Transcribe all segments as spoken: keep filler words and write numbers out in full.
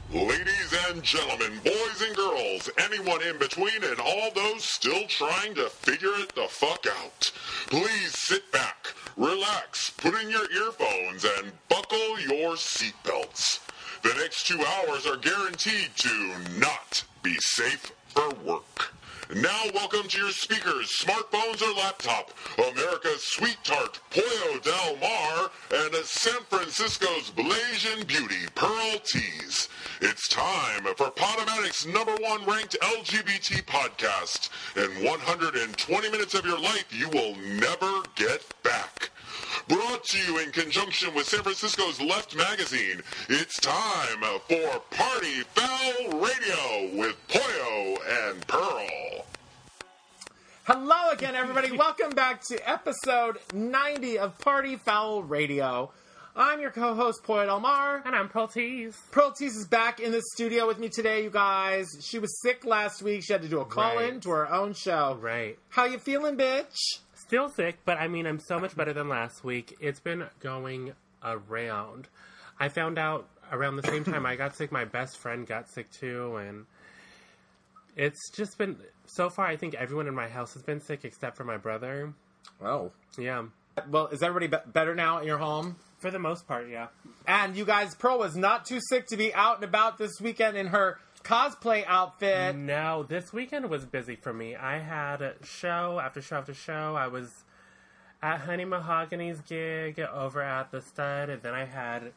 Ladies and gentlemen, boys and girls, anyone in between, and all those still trying to figure it the fuck out. Please sit back, relax, put in your earphones, and buckle your seatbelts. The next two hours are guaranteed to not be safe for work. Now welcome to your speakers, smartphones or laptop, America's sweet tart, Pollo Del Mar, and San Francisco's Blasian beauty, Pearl Tees. It's time for Podomatic's number one ranked L G B T podcast. In one hundred twenty minutes of your life, you will never get back. Brought to you in conjunction with San Francisco's Left Magazine, it's time for Party Foul Radio with Pollo and Pearl. Hello again, everybody. Welcome back to episode ninety of Party Foul Radio. I'm your co-host, Pollo Del Mar. And I'm Pearl Tees. Pearl Tees is back in the studio with me today, you guys. She was sick last week. She had to do a call-in Right. to her own show. Right. How you feeling, bitch? Still sick, but I mean, I'm so much better than last week. It's been going around. I found out around the same time I got sick, my best friend got sick too, and it's just been, so far, I think everyone in my house has been sick except for my brother. Oh. Yeah. Well, is everybody be- better now in your home? For the most part, yeah. And you guys, Pearl was not too sick to be out and about this weekend in her cosplay outfit. No, this weekend was busy for me. I had show after show after show. I was at Honey Mahogany's gig over at the Stud, and then I had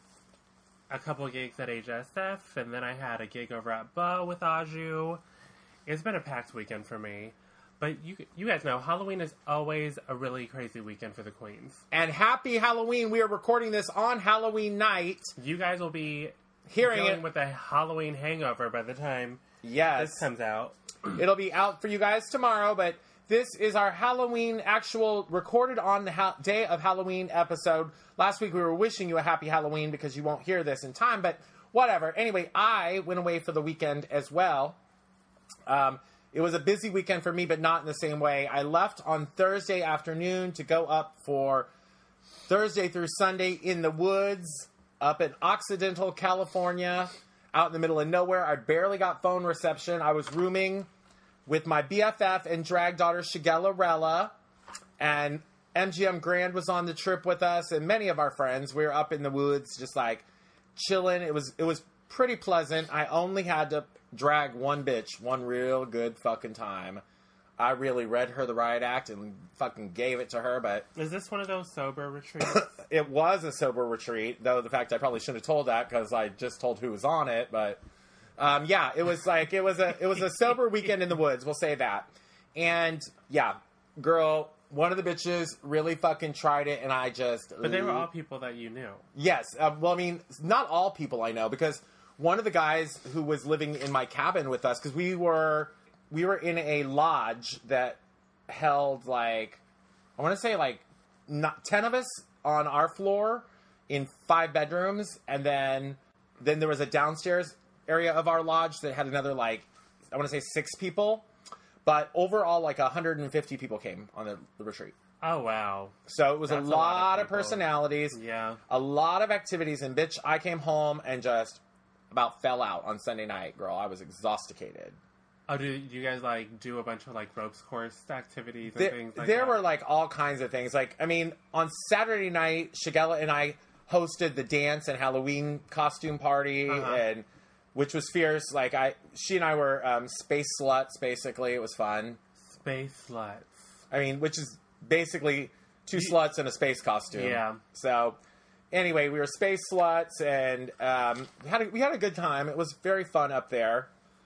a couple gigs at H S F, and then I had a gig over at Bo with Aju. It's been a packed weekend for me. But you you guys know, Halloween is always a really crazy weekend for the queens. And happy Halloween. We are recording this on Halloween night. You guys will be Hearing dealing it. with a Halloween hangover by the time Yes. this comes out. It'll be out for you guys tomorrow, but this is our Halloween actual recorded on the ha- day of Halloween episode. Last week we were wishing you a happy Halloween because you won't hear this in time, but whatever. Anyway, I went away for the weekend as well. Um, it was a busy weekend for me, but not in the same way. I left on Thursday afternoon to go up for Thursday through Sunday in the woods up in Occidental, California, out in the middle of nowhere. I barely got phone reception. I was rooming with my B F F and drag daughter, Shigella Rella, and M G M Grand was on the trip with us, and many of our friends. We were up in the woods, just like chilling. It was it was pretty pleasant. I only had to drag one bitch one real good fucking time. I really read her the riot act and fucking gave it to her, but Is this one of those sober retreats? it was a sober retreat, though the fact I probably shouldn't have told that because I just told who was on it, but um, yeah, it was like, it was a it was a sober weekend in the woods, we'll say that. And yeah, girl, one of the bitches really fucking tried it, and I just... But they were all people that you knew. Yes, uh, well, I mean, not all people I know, because one of the guys who was living in my cabin with us, because we were... We were in a lodge that held, like, I want to say, like, not, ten of us on our floor in five bedrooms. And then then there was a downstairs area of our lodge that had another, like, I want to say six people. But overall, like, one hundred fifty people came on the, the retreat. Oh, wow. So it was That's a a lot lot, of of people. personalities. Yeah. A lot of activities. And, bitch, I came home and just about fell out on Sunday night, girl. I was exhausted. Oh, do you guys, like, do a bunch of, like, ropes course activities and There, things like there that? were, like, all kinds of things. Like, I mean, on Saturday night, Shigella and I hosted the dance and Halloween costume party, Uh-huh. and which was fierce. Like, I, she and I were um, space sluts, basically. It was fun. Space sluts. I mean, which is basically two sluts in a space costume. Yeah. So, anyway, we were space sluts, and um, we had a, we had a good time. It was very fun up there.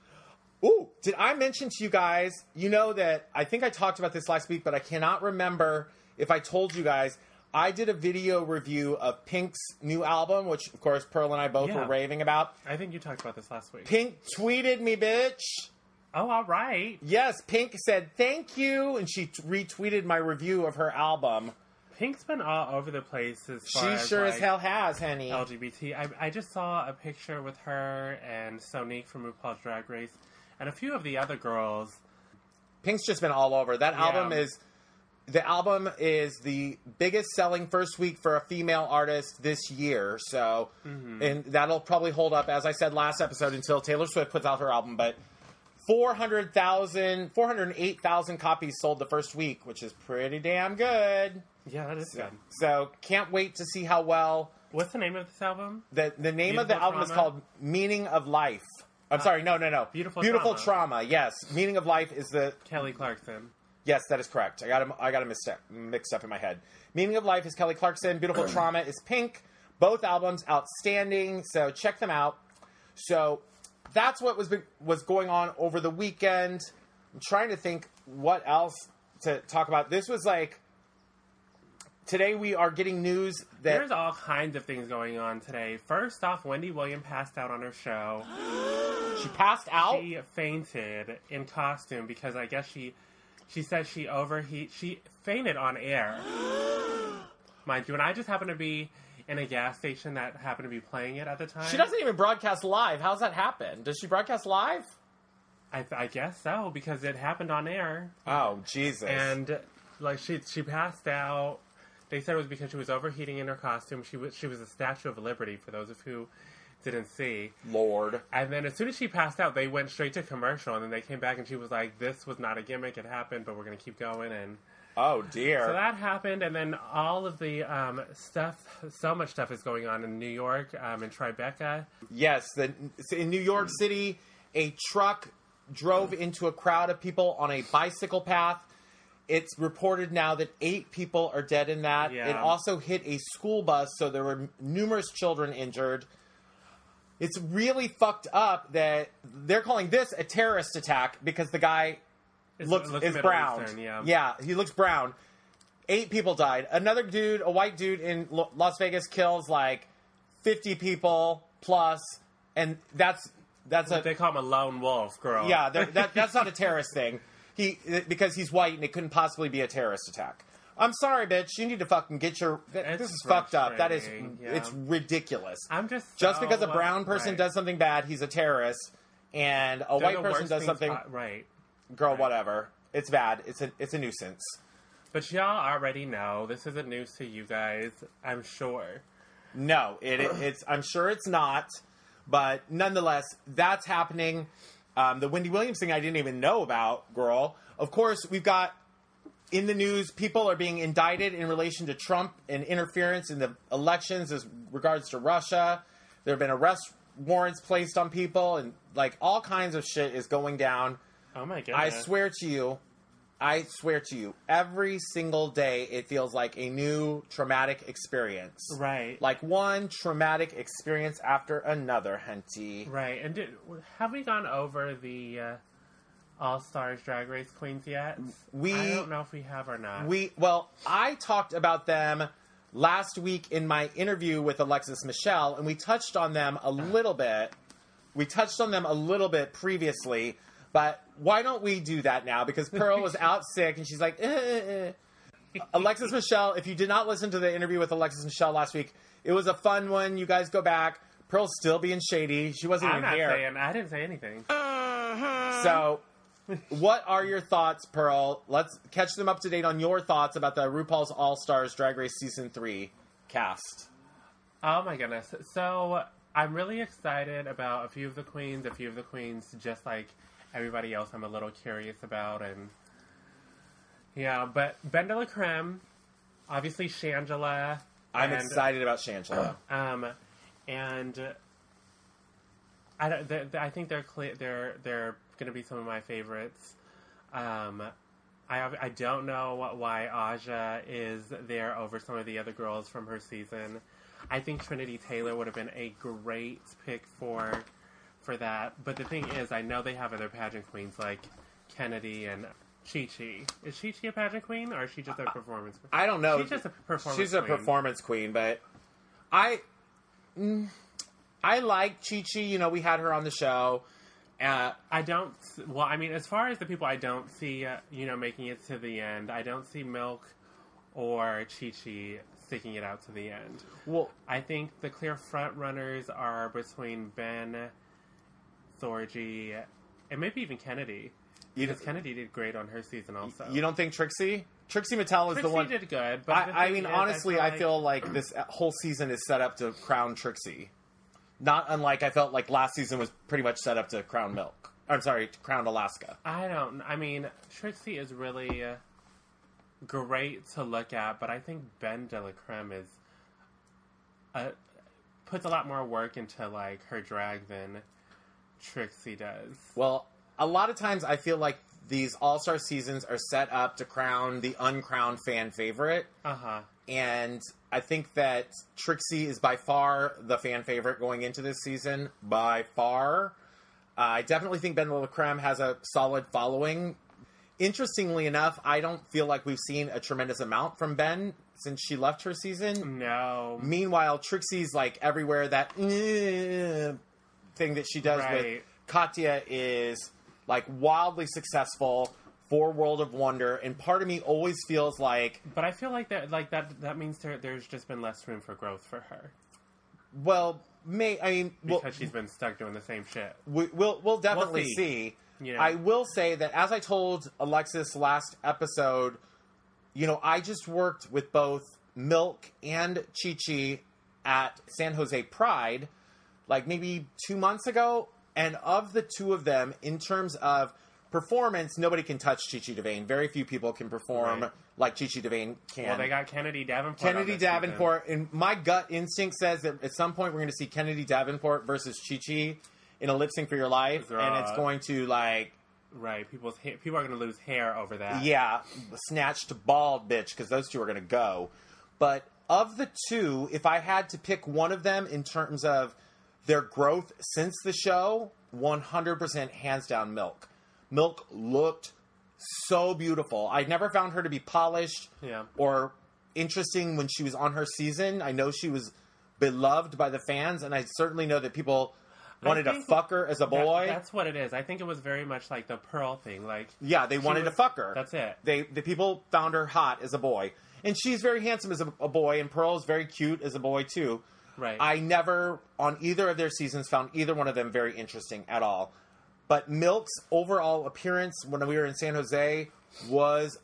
Ooh, did I mention to you guys, you know that, I think I talked about this last week, but I cannot remember if I told you guys, I did a video review of Pink's new album, which, of course, Pearl and I both Yeah. were raving about. I think you talked about this last week. Pink tweeted me, bitch. Oh, all right. Yes, Pink said, thank you, and she t- retweeted my review of her album. Pink's been all over the place as far She as, sure like, as hell has, honey. L G B T. I, I just saw a picture with her and Sonique from RuPaul's Drag Race and a few of the other girls. Pink's just been all over. That Yeah. album is the album is the biggest selling first week for a female artist this year. So, mm-hmm. and that'll probably hold up, as I said last episode, until Taylor Swift puts out her album. But four hundred thousand, four hundred eight thousand copies sold the first week, which is pretty damn good. Yeah, that is so, good. So, can't wait to see how well. What's the name of this album? The the name Beautiful of the album Trauma? is called Meaning of Life. I'm uh, sorry, no, no, no. Beautiful, Beautiful Trauma. Trauma. Yes, Meaning of Life is the Kelly Clarkson. Yes, that is correct. I got him. I got him mixed up, mixed up in my head. Meaning of Life is Kelly Clarkson. Beautiful Trauma is Pink. Both albums outstanding. So check them out. So that's what was was going on over the weekend. I'm trying to think what else to talk about. This was like today we are getting news that there's all kinds of things going on today. First off, Wendy Williams passed out on her show. She passed out? She fainted in costume because I guess she she said she overheat. She fainted on air. Mind you, and I just happened to be in a gas station that happened to be playing it at the time. She doesn't even broadcast live. How's that happen? Does she broadcast live? I, I guess so, because it happened on air. Oh, Jesus. And, like, she she passed out. They said it was because she was overheating in her costume. She was, she was a Statue of Liberty, for those of who didn't see. Lord. And then as soon as she passed out, they went straight to commercial, and then they came back, and she was like, this was not a gimmick, it happened, but we're going to keep going, and... Oh, dear. So that happened, and then all of the um, stuff, so much stuff is going on in New York, um, in Tribeca. Yes, the, in New York City, a truck drove into a crowd of people on a bicycle path. It's reported now that eight people are dead in that. Yeah. It also hit a school bus, so there were numerous children injured. It's really fucked up that they're calling this a terrorist attack because the guy It's, looks, it looks is Middle brown. Eastern, yeah. yeah, he looks brown. Eight people died. Another dude, a white dude in Lo- Las Vegas, kills like fifty people plus, and that's that's a They call him a lone wolf, girl. yeah. That that's not a terrorist thing. He because he's white and it couldn't possibly be a terrorist attack. I'm sorry, bitch. You need to fucking get your. It's this is fucked up. That is, frustrating, yeah. it's ridiculous. I'm just just so, because a brown person right. does something bad, he's a terrorist, and a They're white the person worst does things something. po- right. Girl, Right. whatever. It's bad. It's a it's a nuisance. But y'all already know this isn't news to you guys, I'm sure. No, it, it it's. I'm sure it's not, but nonetheless, that's happening. Um, the Wendy Williams thing I didn't even know about, girl. Of course, we've got in the news people are being indicted in relation to Trump and interference in the elections as regards to Russia. There have been arrest warrants placed on people, and like all kinds of shit is going down. Oh my goodness. I swear to you, I swear to you, every single day it feels like a new traumatic experience. Right. Like one traumatic experience after another, Henty. Right. And did, have we gone over the uh, All-Stars Drag Race Queens yet? We I don't know if we have or not. We well, I talked about them last week in my interview with Alexis Michelle, and we touched on them a little bit. We touched on them a little bit previously, but why don't we do that now? Because Pearl was out sick, and she's like, eh, eh, eh. Alexis Michelle, if you did not listen to the interview with Alexis Michelle last week, it was a fun one. You guys go back. Pearl's still being shady. She wasn't I'm even not here. saying, I didn't say anything. So, what are your thoughts, Pearl? Let's catch them up to date on your thoughts about the RuPaul's All-Stars Drag Race Season three cast. Oh my goodness. So, I'm really excited about a few of the queens, a few of the queens, just like everybody else I'm a little curious about. And yeah, but Ben de la Creme, obviously Shangela. I'm and, excited about Shangela. Um, and I, don't, they, they- I think they're cle they're they're going to be some of my favorites. Um, I I don't know why Aja is there over some of the other girls from her season. I think Trinity Taylor would have been a great pick for for that. But the thing is, I know they have other pageant queens like Kennedy and Chi Chi. Is Chi Chi a pageant queen, or is she just a performance queen? I don't know. She's just a performance She's a queen. performance queen, but I, mm, I like Chi Chi. You know, we had her on the show. Uh, I don't. Well, I mean, as far as the people I don't see, uh, you know, making it to the end, I don't see Milk or Chi Chi sticking it out to the end. well, I think the clear front runners are between Ben, Thorgy, and maybe even Kennedy. You Because Kennedy did great on her season also. You don't think Trixie? Trixie Mattel is Trixie the one. did good, but the I, I thing mean, is, honestly, I I feel, feel like this whole season is set up to crown Trixie. Not unlike I felt like last season was pretty much set up to crown Milk. I'm sorry, to crown Alaska. I don't. I mean, Trixie is really uh, great to look at, but I think Ben de la Creme is uh, puts a lot more work into like her drag than Trixie does. Well, a lot of times I feel like these All-Star seasons are set up to crown the uncrowned fan favorite. Uh-huh. And I think that Trixie is by far the fan favorite going into this season. By far. Uh, I definitely think Ben de la Creme has a solid following. Interestingly enough, I don't feel like we've seen a tremendous amount from Ben since she left her season. No. Meanwhile, Trixie's like everywhere. That uh, thing that she does Right. with Katya is like wildly successful for World of Wonder, and part of me always feels like, But I feel like that like that that means there, there's just been less room for growth for her. well, may I mean, Because well, she's been stuck doing the same shit. we, we'll we'll definitely We'll see. see. Yeah. I will say that as I told Alexis last episode, you know, I just worked with both Milk and Chi Chi at San Jose Pride, like maybe two months ago. And of the two of them, in terms of performance, nobody can touch Chi Chi DeVayne. Very few people can perform Right. like Chi Chi DeVayne can. Well, they got Kennedy Davenport. on Kennedy this season. Davenport, and my gut instinct says that at some point we're going to see Kennedy Davenport versus Chi Chi in a lip sync for your life, They're, and it's uh, going to like, Right. People's ha- people are going to lose hair over that. yeah, snatched bald bitch, because those two are going to go. But of the two, if I had to pick one of them in terms of their growth since the show, one hundred percent hands down Milk. Milk looked so beautiful. I never found her to be polished Yeah. or interesting when she was on her season. I know she was beloved by the fans, and I certainly know that people wanted to think fuck her as a boy. That, that's what it is. I think it was very much like the Pearl thing. Like, yeah, they she wanted was- to fuck her. That's it. They the people found her hot as a boy, and she's very handsome as a, a boy, and Pearl is very cute as a boy too. Right. I never on either of their seasons found either one of them very interesting at all. But Milk's overall appearance when we were in San Jose was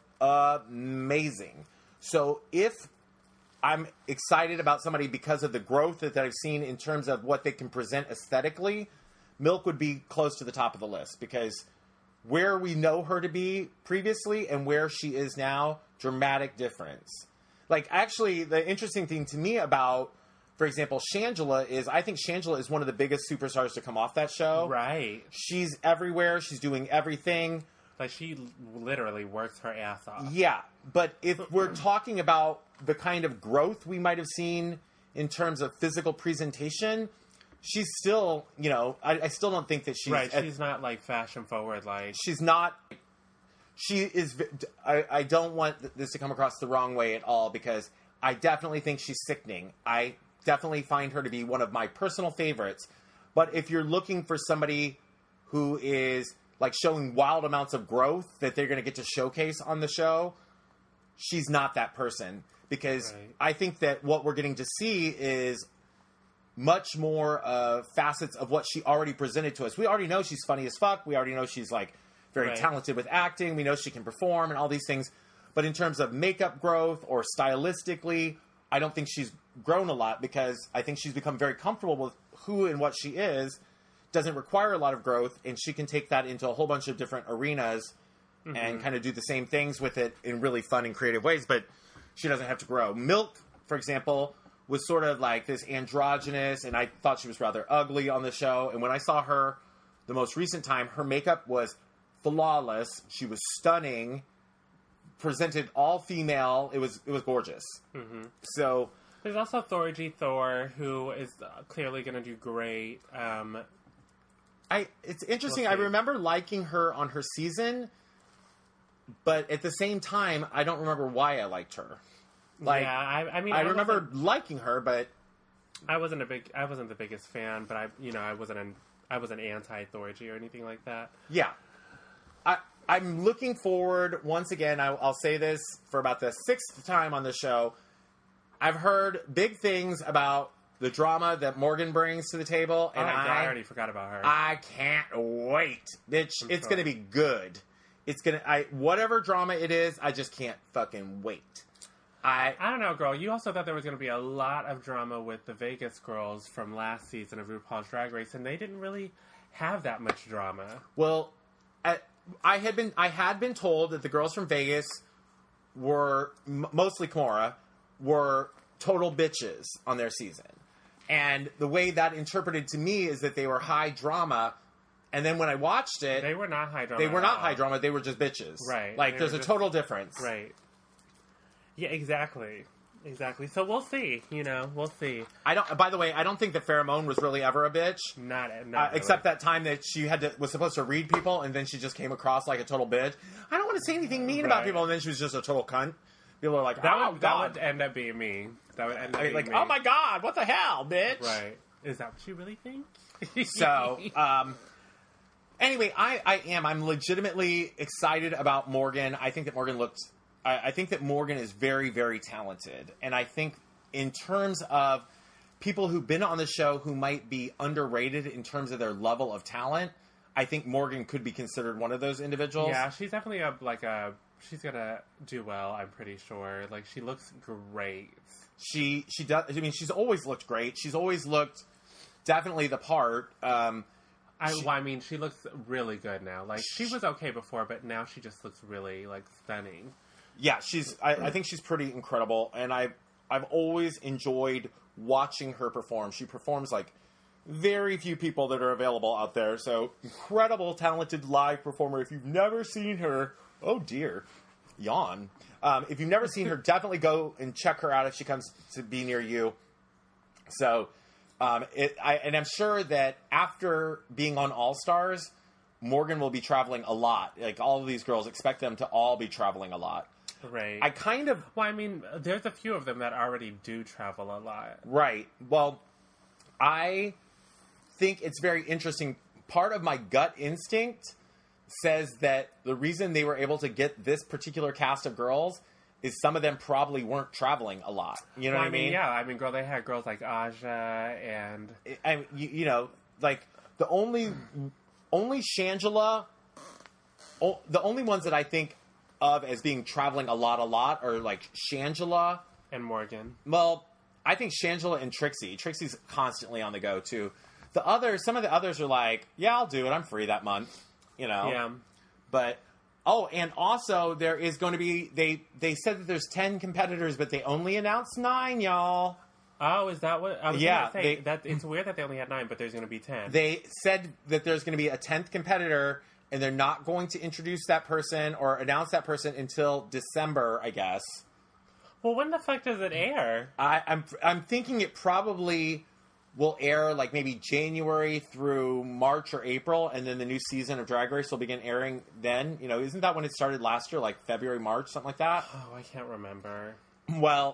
amazing. So if I'm excited about somebody because of the growth that I've seen in terms of what they can present aesthetically, Milk would be close to the top of the list, because where we know her to be previously and where she is now, dramatic difference. Like, actually, the interesting thing to me about, for example, Shangela is, I think Shangela is one of the biggest superstars to come off that show. Right. She's everywhere. She's doing everything. Like, she literally works her ass off. Yeah, but if we're talking about the kind of growth we might have seen in terms of physical presentation, she's still, you know, I, I still don't think that she's... Right, at- she's not, like, fashion forward, like... she's not... She is... I, I don't want this to come across the wrong way at all, because I definitely think she's sickening. I definitely find her to be one of my personal favorites. But if you're looking for somebody who is, like, showing wild amounts of growth that they're going to get to showcase on the show, she's not that person. Because Right. I think that what we're getting to see is much more uh, facets of what she already presented to us. We already know she's funny as fuck. We already know she's, like, very Right. talented with acting. We know she can perform and all these things. But in terms of makeup growth or stylistically, I don't think she's grown a lot, because I think she's become very comfortable with who and what she is. Doesn't require a lot of growth, and she can take that into a whole bunch of different arenas Mm-hmm. and kind of do the same things with it in really fun and creative ways, but she doesn't have to grow. Milk, for example, was sort of like this androgynous, and I thought she was rather ugly on the show. And when I saw her the most recent time, her makeup was flawless. She was stunning, presented all female. It was it was gorgeous. Mm-hmm. So There's also Thorgy Thor, who is uh, clearly going to do great. Um, I it's interesting. We'll I see. remember liking her on her season, but at the same time, I don't remember why I liked her. Like, yeah, I, I mean, I I remember wasn't- liking her, but I wasn't a big, I wasn't the biggest fan, but I, you know, I wasn't an, I wasn't anti Thorgy or anything like that. yeah, I I'm looking forward. Once again, I, I'll say this for about the sixth time on the show. I've heard big things about the drama that Morgan brings to the table, and oh, my God, I I already forgot about her. I can't wait, bitch. I'm It's sorry. going to be good. It's gonna, I whatever drama it is, I just can't fucking wait. I I don't know, girl. You also thought there was going to be a lot of drama with the Vegas girls from last season of RuPaul's Drag Race, and they didn't really have that much drama. Well, I, I had been I had been told that the girls from Vegas were m- mostly Kimora were total bitches on their season, and the way that interpreted to me is that they were high drama. And then when I watched it, They were not high drama. they were at not all. high drama. They were just bitches. Right. Like They there's were a just- total difference. Right. Yeah, exactly. Exactly. So we'll see. You know, we'll see. I don't. By the way, I don't think that Pheromone was really ever a bitch. Not, not Uh, really. except that time that she had to was supposed to read people, and then she just came across like a total bitch. I don't want to say anything mean about Right. people, and then she was just a total cunt. People are like, that "Oh would, God!" that would end up being me. That would end up I mean, being like, me. "Oh my God, what the hell, bitch!" Right. Is that what you really think? So, um, anyway, I, I am. I'm legitimately excited about Morgan. I think that Morgan looked. I, I think that Morgan is very, very talented, and I think in terms of people who've been on the show who might be underrated in terms of their level of talent, I think Morgan could be considered one of those individuals. Yeah, she's definitely a like a. She's gonna do well. I'm pretty sure. Like she looks great. She she does. I mean, she's always looked great. She's always looked definitely the part. Um, I, She- well, I mean, she looks really good now. Like she was okay before, but now she just looks really like stunning. yeah, she's. I, I think she's pretty incredible, and I I've always enjoyed watching her perform. She performs like very few people that are available out there. So incredible, talented live performer. If you've never seen her, oh dear, yawn. Um, if you've never seen her, definitely go and check her out if she comes to be near you. So, um, it, I, and I'm sure that after being on All Stars, Morgan will be traveling a lot. Like all of these girls, expect them to all be traveling a lot. Right. I kind of well, I mean, there's a few of them that already do travel a lot. right. Well, I think it's very interesting. Part of my gut instinct says that the reason they were able to get this particular cast of girls is some of them probably weren't traveling a lot. You know Well, what I mean? Yeah, I mean, girl, they had girls like Aja and I, you, you know, like the only only Shangela, o- the only ones that I think of as being traveling a lot, a lot are like Shangela. and Morgan. Well, I think Shangela and Trixie. Trixie's constantly on the go too. The others, some of the others are like, yeah, I'll do it. I'm free that month. You know. Yeah. But oh, and also there is going to be they they said that there's ten competitors, but they only announced nine, y'all. Oh, is that what? I was Yeah, gonna say they- that it's weird that they only had nine, but there's going to be ten. They said that there's going to be a tenth competitor, and they're not going to introduce that person or announce that person until December, I guess. well, when the fuck does it air? I, I'm I'm thinking it probably will air like maybe January through March or April, and then the new season of Drag Race will begin airing then. You know, isn't that when it started last year, like February, March, something like that? Oh, I can't remember. Well,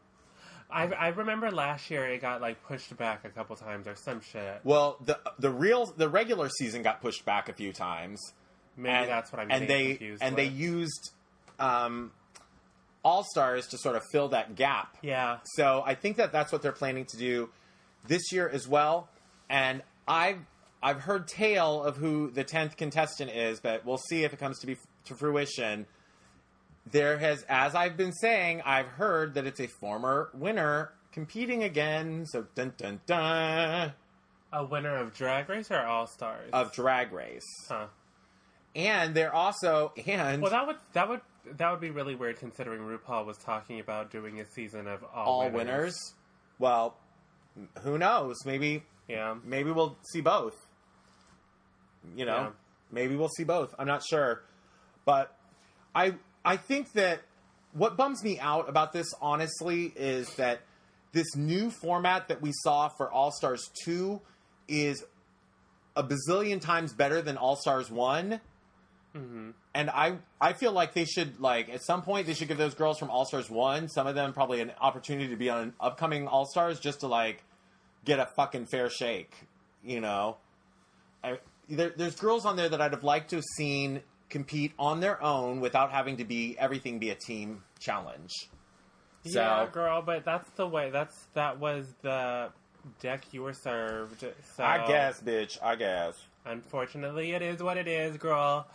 I, I remember last year it got like pushed back a couple times or some shit. well, the the real the regular season got pushed back a few times. Maybe and, that's what I'm and getting they confused and with. they used um, All Stars to sort of fill that gap. yeah. So I think that that's what they're planning to do this year as well. And I've I've heard tale of who the tenth contestant is, but we'll see if it comes to be to fruition. There has, as I've been saying, I've heard that it's a former winner competing again. So dun dun dun A winner of Drag Race or All Stars? of Drag Race, huh. and they're also and Well, that would that would that would be really weird considering RuPaul was talking about doing a season of all, all winners. winners. Well, who knows? Maybe Yeah. maybe we'll see both. You know, Yeah. maybe we'll see both. I'm not sure, but I I think that what bums me out about this, honestly, is that this new format that we saw for All Stars two is a bazillion times better than All Stars one. Mm-hmm. And I, I feel like they should, like, at some point, they should give those girls from All Stars one, some of them probably an opportunity to be on an upcoming All Stars just to, like, get a fucking fair shake, you know? I, there, there's girls on there that I'd have liked to have seen compete on their own without having to be, everything be a team challenge. So, Yeah, girl, but that's the way. That's that was the deck you were served. So I guess, bitch, I guess. Unfortunately, it is what it is, girl.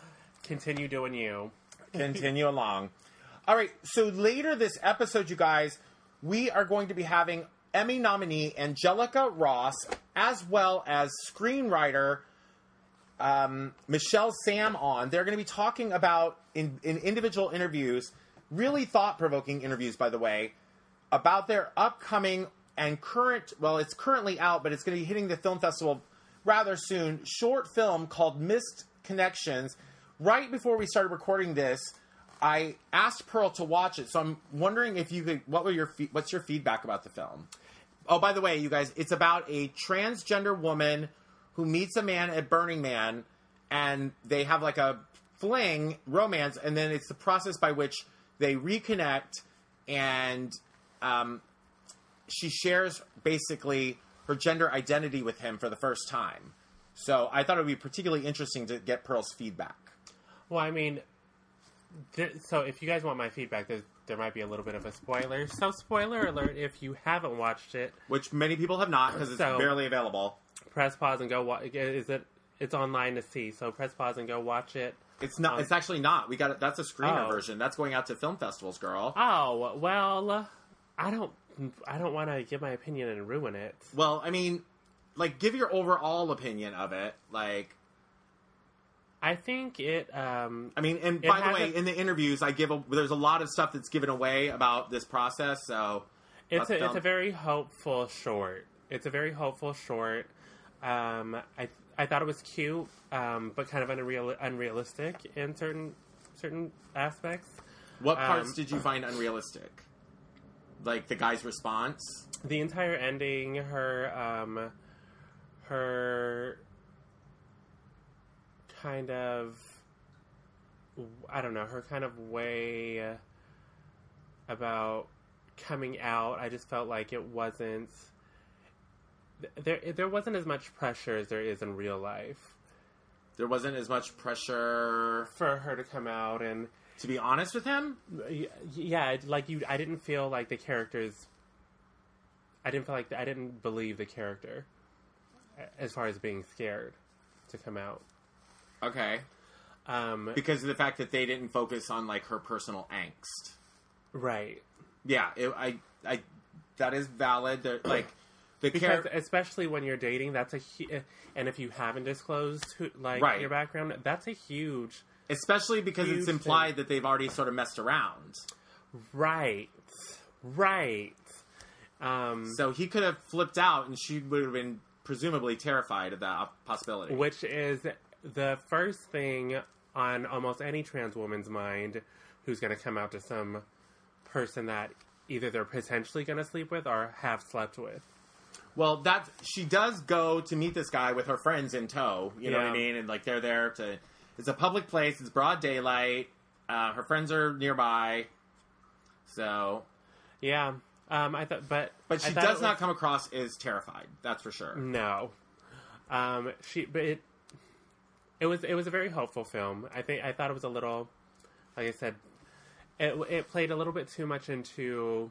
continue doing you. Continue along. All right, so later this episode, you guys, we are going to be having Emmy nominee Angelica Ross, as well as screenwriter um, Michelle Sam on. They're going to be talking about, in, in individual interviews, really thought-provoking interviews, by the way, about their upcoming and current, well, it's currently out, but it's going to be hitting the film festival rather soon, short film called Missed Connections. Right before we started recording this, I asked Pearl to watch it, so I'm wondering if you could, what were your, what's your feedback about the film? Oh, by the way, you guys, it's about a transgender woman who meets a man at Burning Man, and they have like a fling, romance, and then it's the process by which they reconnect, and um, she shares basically her gender identity with him for the first time. So I thought it would be particularly interesting to get Pearl's feedback. Well, I mean, th- so if you guys want my feedback, there, there might be a little bit of a spoiler. So spoiler alert if you haven't watched it. Which many people have not, because it's So- barely available. Press pause and go watch. Is it? It's online to see. So press pause and go watch it. It's not. Um, It's actually not. We got it. That's a screener Oh. version. That's going out to film festivals, girl. Oh well, I don't. I don't want to give my opinion and ruin it. Well, I mean, like, give your overall opinion of it. Like, I think it. Um, I mean, and It by the way, hasn't- in the interviews, I give a, there's a lot of stuff that's given away about this process. So it's let's a, it's film- a very hopeful short. It's a very hopeful short. Um, I I thought it was cute, um, but kind of unreal, unrealistic in certain certain aspects. What parts um, did you find unrealistic? Like the guy's response. The entire ending, her um, her kind of, I don't know, her kind of way about coming out. I just felt like it wasn't. There, there wasn't as much pressure as there is in real life There wasn't as much pressure. for her to come out, and To be honest with him, y- yeah, like you, I didn't feel like the characters. I didn't feel like I didn't believe the character, as far as being scared to come out. okay, Um, because of the fact that they didn't focus on like her personal angst. right. Yeah, it, I, I, that is valid. They're, like the Because character. especially when you're dating, that's a hu- and if you haven't disclosed who, like Right. your background, that's a huge Especially because it's Huge implied thing. that they've already sort of messed around. right, right. Um, So he could have flipped out, and she would have been presumably terrified of that possibility. which is the first thing on almost any trans woman's mind who's going to come out to some person that either they're potentially going to sleep with or have slept with. Well, that she does go to meet this guy with her friends in tow. You know what I Yeah. mean? And like they're there to. It's a public place. It's broad daylight. Uh, her friends are nearby. So, Yeah, um, I thought, but but I she thought does it not was- come across as terrified. That's for sure. No, um, she. But it, it was it was a very hopeful film. I think I thought it was a little, like I said, it it played a little bit too much into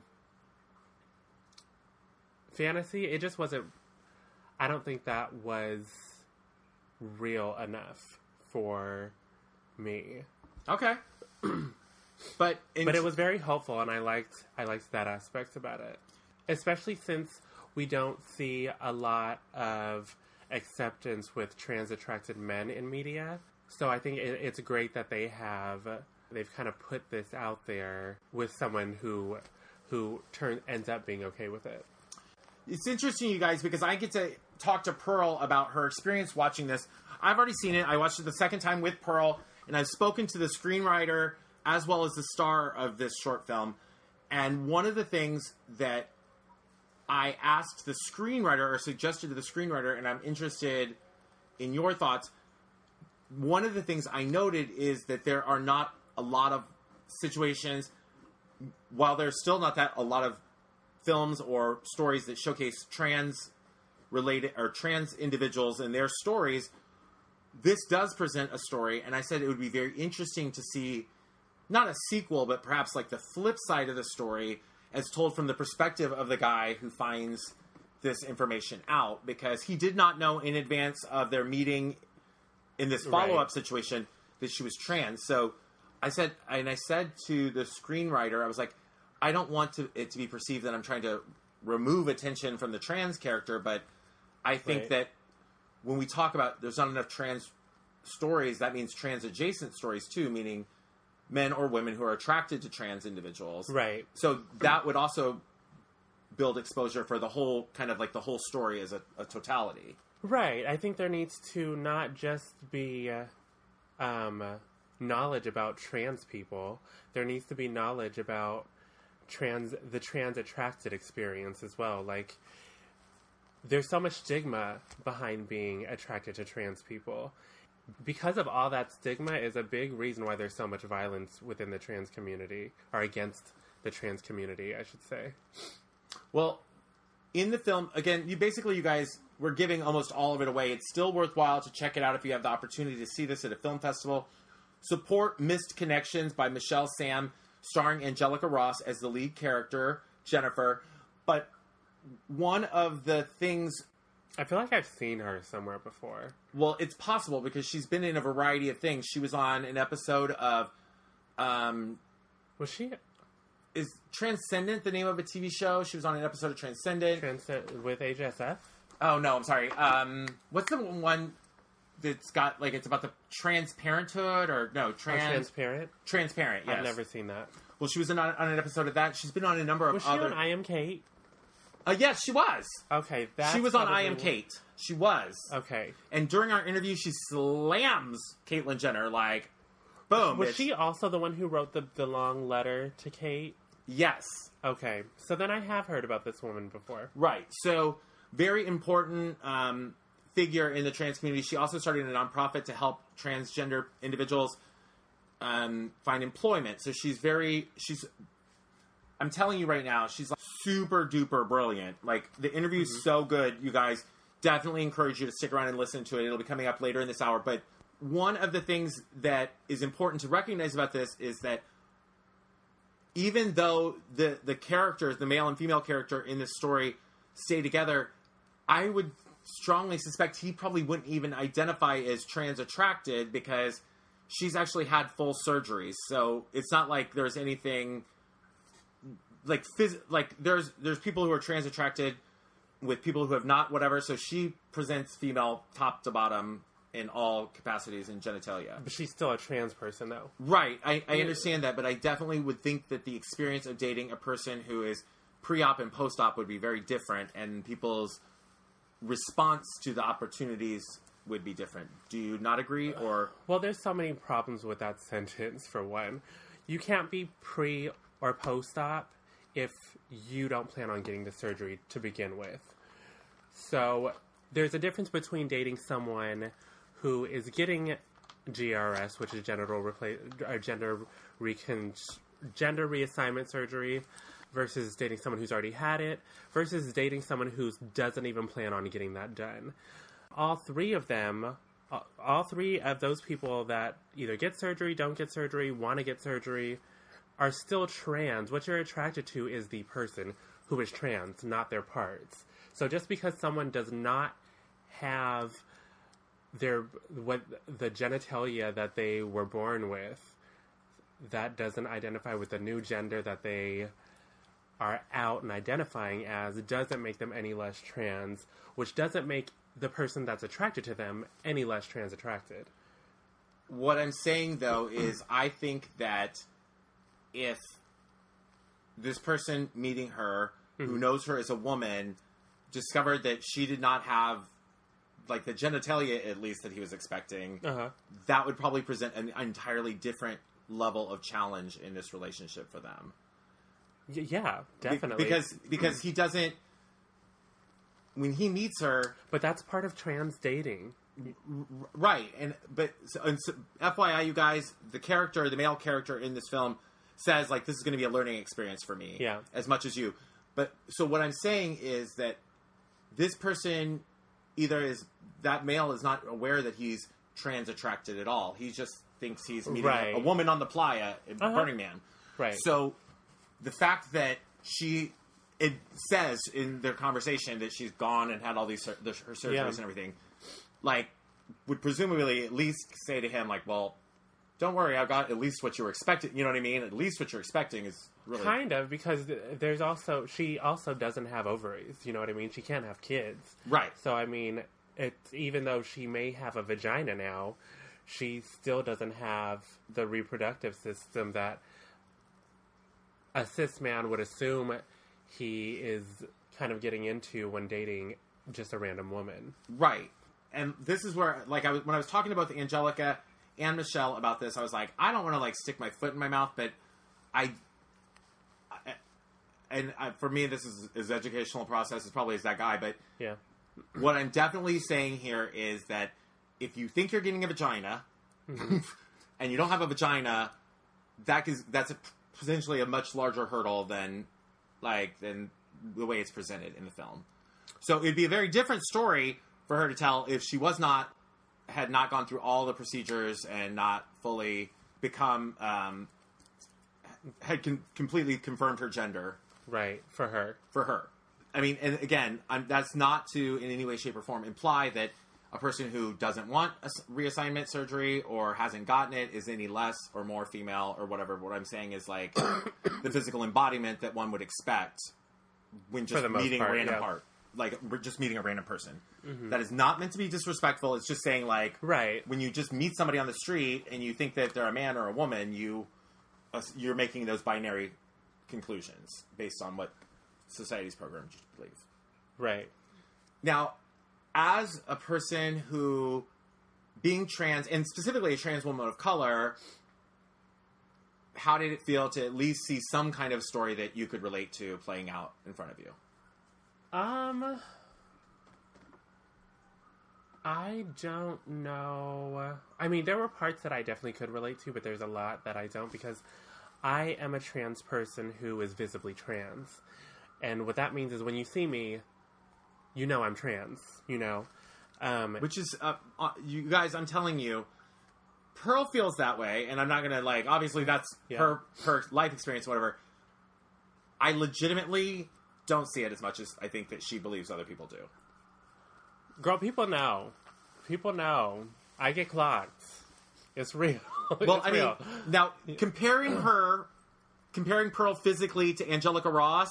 fantasy. It just wasn't. I don't think that was real enough for me. Okay. but in But it was very hopeful, and I liked I liked that aspect about it, especially since we don't see a lot of acceptance with trans attracted men in media. So I think it, it's great that they have they've kind of put this out there with someone who who turn ends up being okay with it. It's interesting, you guys, because I get to talk to Pearl about her experience watching this. I've already seen it. I watched it the second time with Pearl, and I've spoken to the screenwriter as well as the star of this short film. And one of the things that I asked the screenwriter, or suggested to the screenwriter, and I'm interested in your thoughts, one of the things I noted is that there are not a lot of situations, while there's still not that a lot of films or stories that showcase trans related or trans individuals and their stories, this does present a story, and I said it would be very interesting to see not a sequel, but perhaps like the flip side of the story as told from the perspective of the guy who finds this information out, because he did not know in advance of their meeting in this follow-up Right. situation that she was trans. So I said, and I said to the screenwriter, I was like, I don't want to, it to be perceived that I'm trying to remove attention from the trans character, but I think Right. that when we talk about there's not enough trans stories, that means trans adjacent stories too, meaning men or women who are attracted to trans individuals. Right. So that would also build exposure for the whole, kind of like the whole story as a, a totality. Right. I think there needs to not just be uh, um, uh, knowledge about trans people. There needs to be knowledge about trans the trans attracted experience as well. Like, there's so much stigma behind being attracted to trans people. Because of all that stigma is a big reason why there's so much violence within the trans community, or against the trans community, I should say. Well, in the film, again, you basically, you guys, we're giving almost all of it away. It's still worthwhile to check it out if you have the opportunity to see this at a film festival. Support Missed Connections by Michelle Sam, starring Angelica Ross as the lead character, Jennifer. But one of the things... I feel like I've seen her somewhere before. Well, it's possible because she's been in a variety of things. She was on an episode of... Um, Was she... Is Transcendent the name of a T V show? She was on an episode of Transcendent. Trans- with H S F? Oh, no, I'm sorry. Um, what's the one that's got, like, it's about the transparenthood, or, no, Oh, trans... Transparent? Transparent, yes. I've never seen that. Well, she was in, on, on an episode of that. She's been on a number of Was she other... on I Am Kate? Uh, yes, she was. Okay, that's She was on I probably- Am Kate. She was. Okay. And during our interview, she slams Caitlyn Jenner, like, boom. Was bitch. she also the one who wrote the, the long letter to Kate? Yes. Okay, so then I have heard about this woman before. Right. So, very important um, figure in the trans community. She also started a nonprofit to help transgender individuals um, find employment. So she's very, she's, I'm telling you right now, she's like super duper brilliant. Like, the interview's Mm-hmm. so good, you guys. Definitely encourage you to stick around and listen to it. It'll be coming up later in this hour. But one of the things that is important to recognize about this is that even though the, the characters, the male and female character in this story, stay together, I would strongly suspect he probably wouldn't even identify as trans attracted because she's actually had full surgeries. So it's not like there's anything like phys- like there's there's people who are trans attracted with people who have not, whatever. So she presents female top to bottom in all capacities and genitalia. But she's still a trans person, though. Right, I, I understand that, but I definitely would think that the experience of dating a person who is pre-op and post-op would be very different, and people's response to the opportunities would be different. Do you not agree, or... Well, there's so many problems with that sentence, for one. You can't be pre or post-op if you don't plan on getting the surgery to begin with. So, there's a difference between dating someone who is getting G R S, which is genital repla- or gender recon- gender reassignment surgery, versus dating someone who's already had it, versus dating someone who doesn't even plan on getting that done. All three of them, all three of those people that either get surgery, don't get surgery, want to get surgery, are still trans. What you're attracted to is the person who is trans, not their parts. So just because someone does not have their what the genitalia that they were born with, that doesn't identify with the new gender that they are out and identifying as, doesn't make them any less trans, which doesn't make the person that's attracted to them any less trans attracted. What I'm saying, though, is I think that if this person meeting her, mm-hmm. who knows her as a woman, discovered that she did not have, like, the genitalia, at least, that he was expecting, uh-huh. that would probably present an entirely different level of challenge in this relationship for them. Y- yeah, definitely. Be- because because he doesn't... When he meets her... But that's part of trans dating. R- right. And but so, and so, F Y I, you guys, the character, the male character in this film says, like, this is going to be a learning experience for me. Yeah. As much as you. But, so what I'm saying is that this person either is... That male is not aware that he's trans attracted at all. He just thinks he's meeting right. a, a woman on the playa at uh-huh. Burning Man. Right. So the fact that she... It says in their conversation that she's gone and had all these her surgeries yeah. and everything, like, would presumably at least say to him, like, well, don't worry, I've got at least what you were expecting. You know what I mean? At least what you're expecting is really... Kind of, because there's also... She also doesn't have ovaries. You know what I mean? She can't have kids. Right. So, I mean, it's, even though she may have a vagina now, she still doesn't have the reproductive system that a cis man would assume he is kind of getting into when dating just a random woman. Right. And this is where, like, I was, when I was talking about the Angelica and Michelle about this, I was like, I don't want to, like, stick my foot in my mouth, but I, I and I, for me, this is is educational process. It's probably as that guy, but yeah, what I'm definitely saying here is that if you think you're getting a vagina, mm-hmm. and you don't have a vagina, that is that's a, potentially a much larger hurdle than, like, than the way it's presented in the film. So it'd be a very different story for her to tell if she was not, had not gone through all the procedures and not fully become, um, had con- completely confirmed her gender. Right, for her. For her. I mean, and again, I'm, that's not to, in any way, shape, or form, imply that a person who doesn't want a reassignment surgery or hasn't gotten it is any less or more female or whatever. What I'm saying is, like, the physical embodiment that one would expect when just meeting part, a random yeah. part. Like, we're just meeting a random person. Mm-hmm. That is not meant to be disrespectful. It's just saying, like, right. when you just meet somebody on the street and you think that they're a man or a woman, you, uh, you're making those binary conclusions based on what society's programmed you to believe. Right. Now, as a person who, being trans, and specifically a trans woman of color, how did it feel to at least see some kind of story that you could relate to playing out in front of you? Um, I don't know. I mean, there were parts that I definitely could relate to, but there's a lot that I don't, because I am a trans person who is visibly trans. And what that means is when you see me, you know I'm trans, you know? Um, Which is, uh, uh, you guys, I'm telling you, Pearl feels that way, and I'm not gonna, like, obviously that's yeah. her, her life experience, whatever. I legitimately don't see it as much as I think that she believes other people do. Girl, people know. People know. I get clocked. It's real. Well, it's I real. mean, now, comparing her, comparing Pearl physically to Angelica Ross,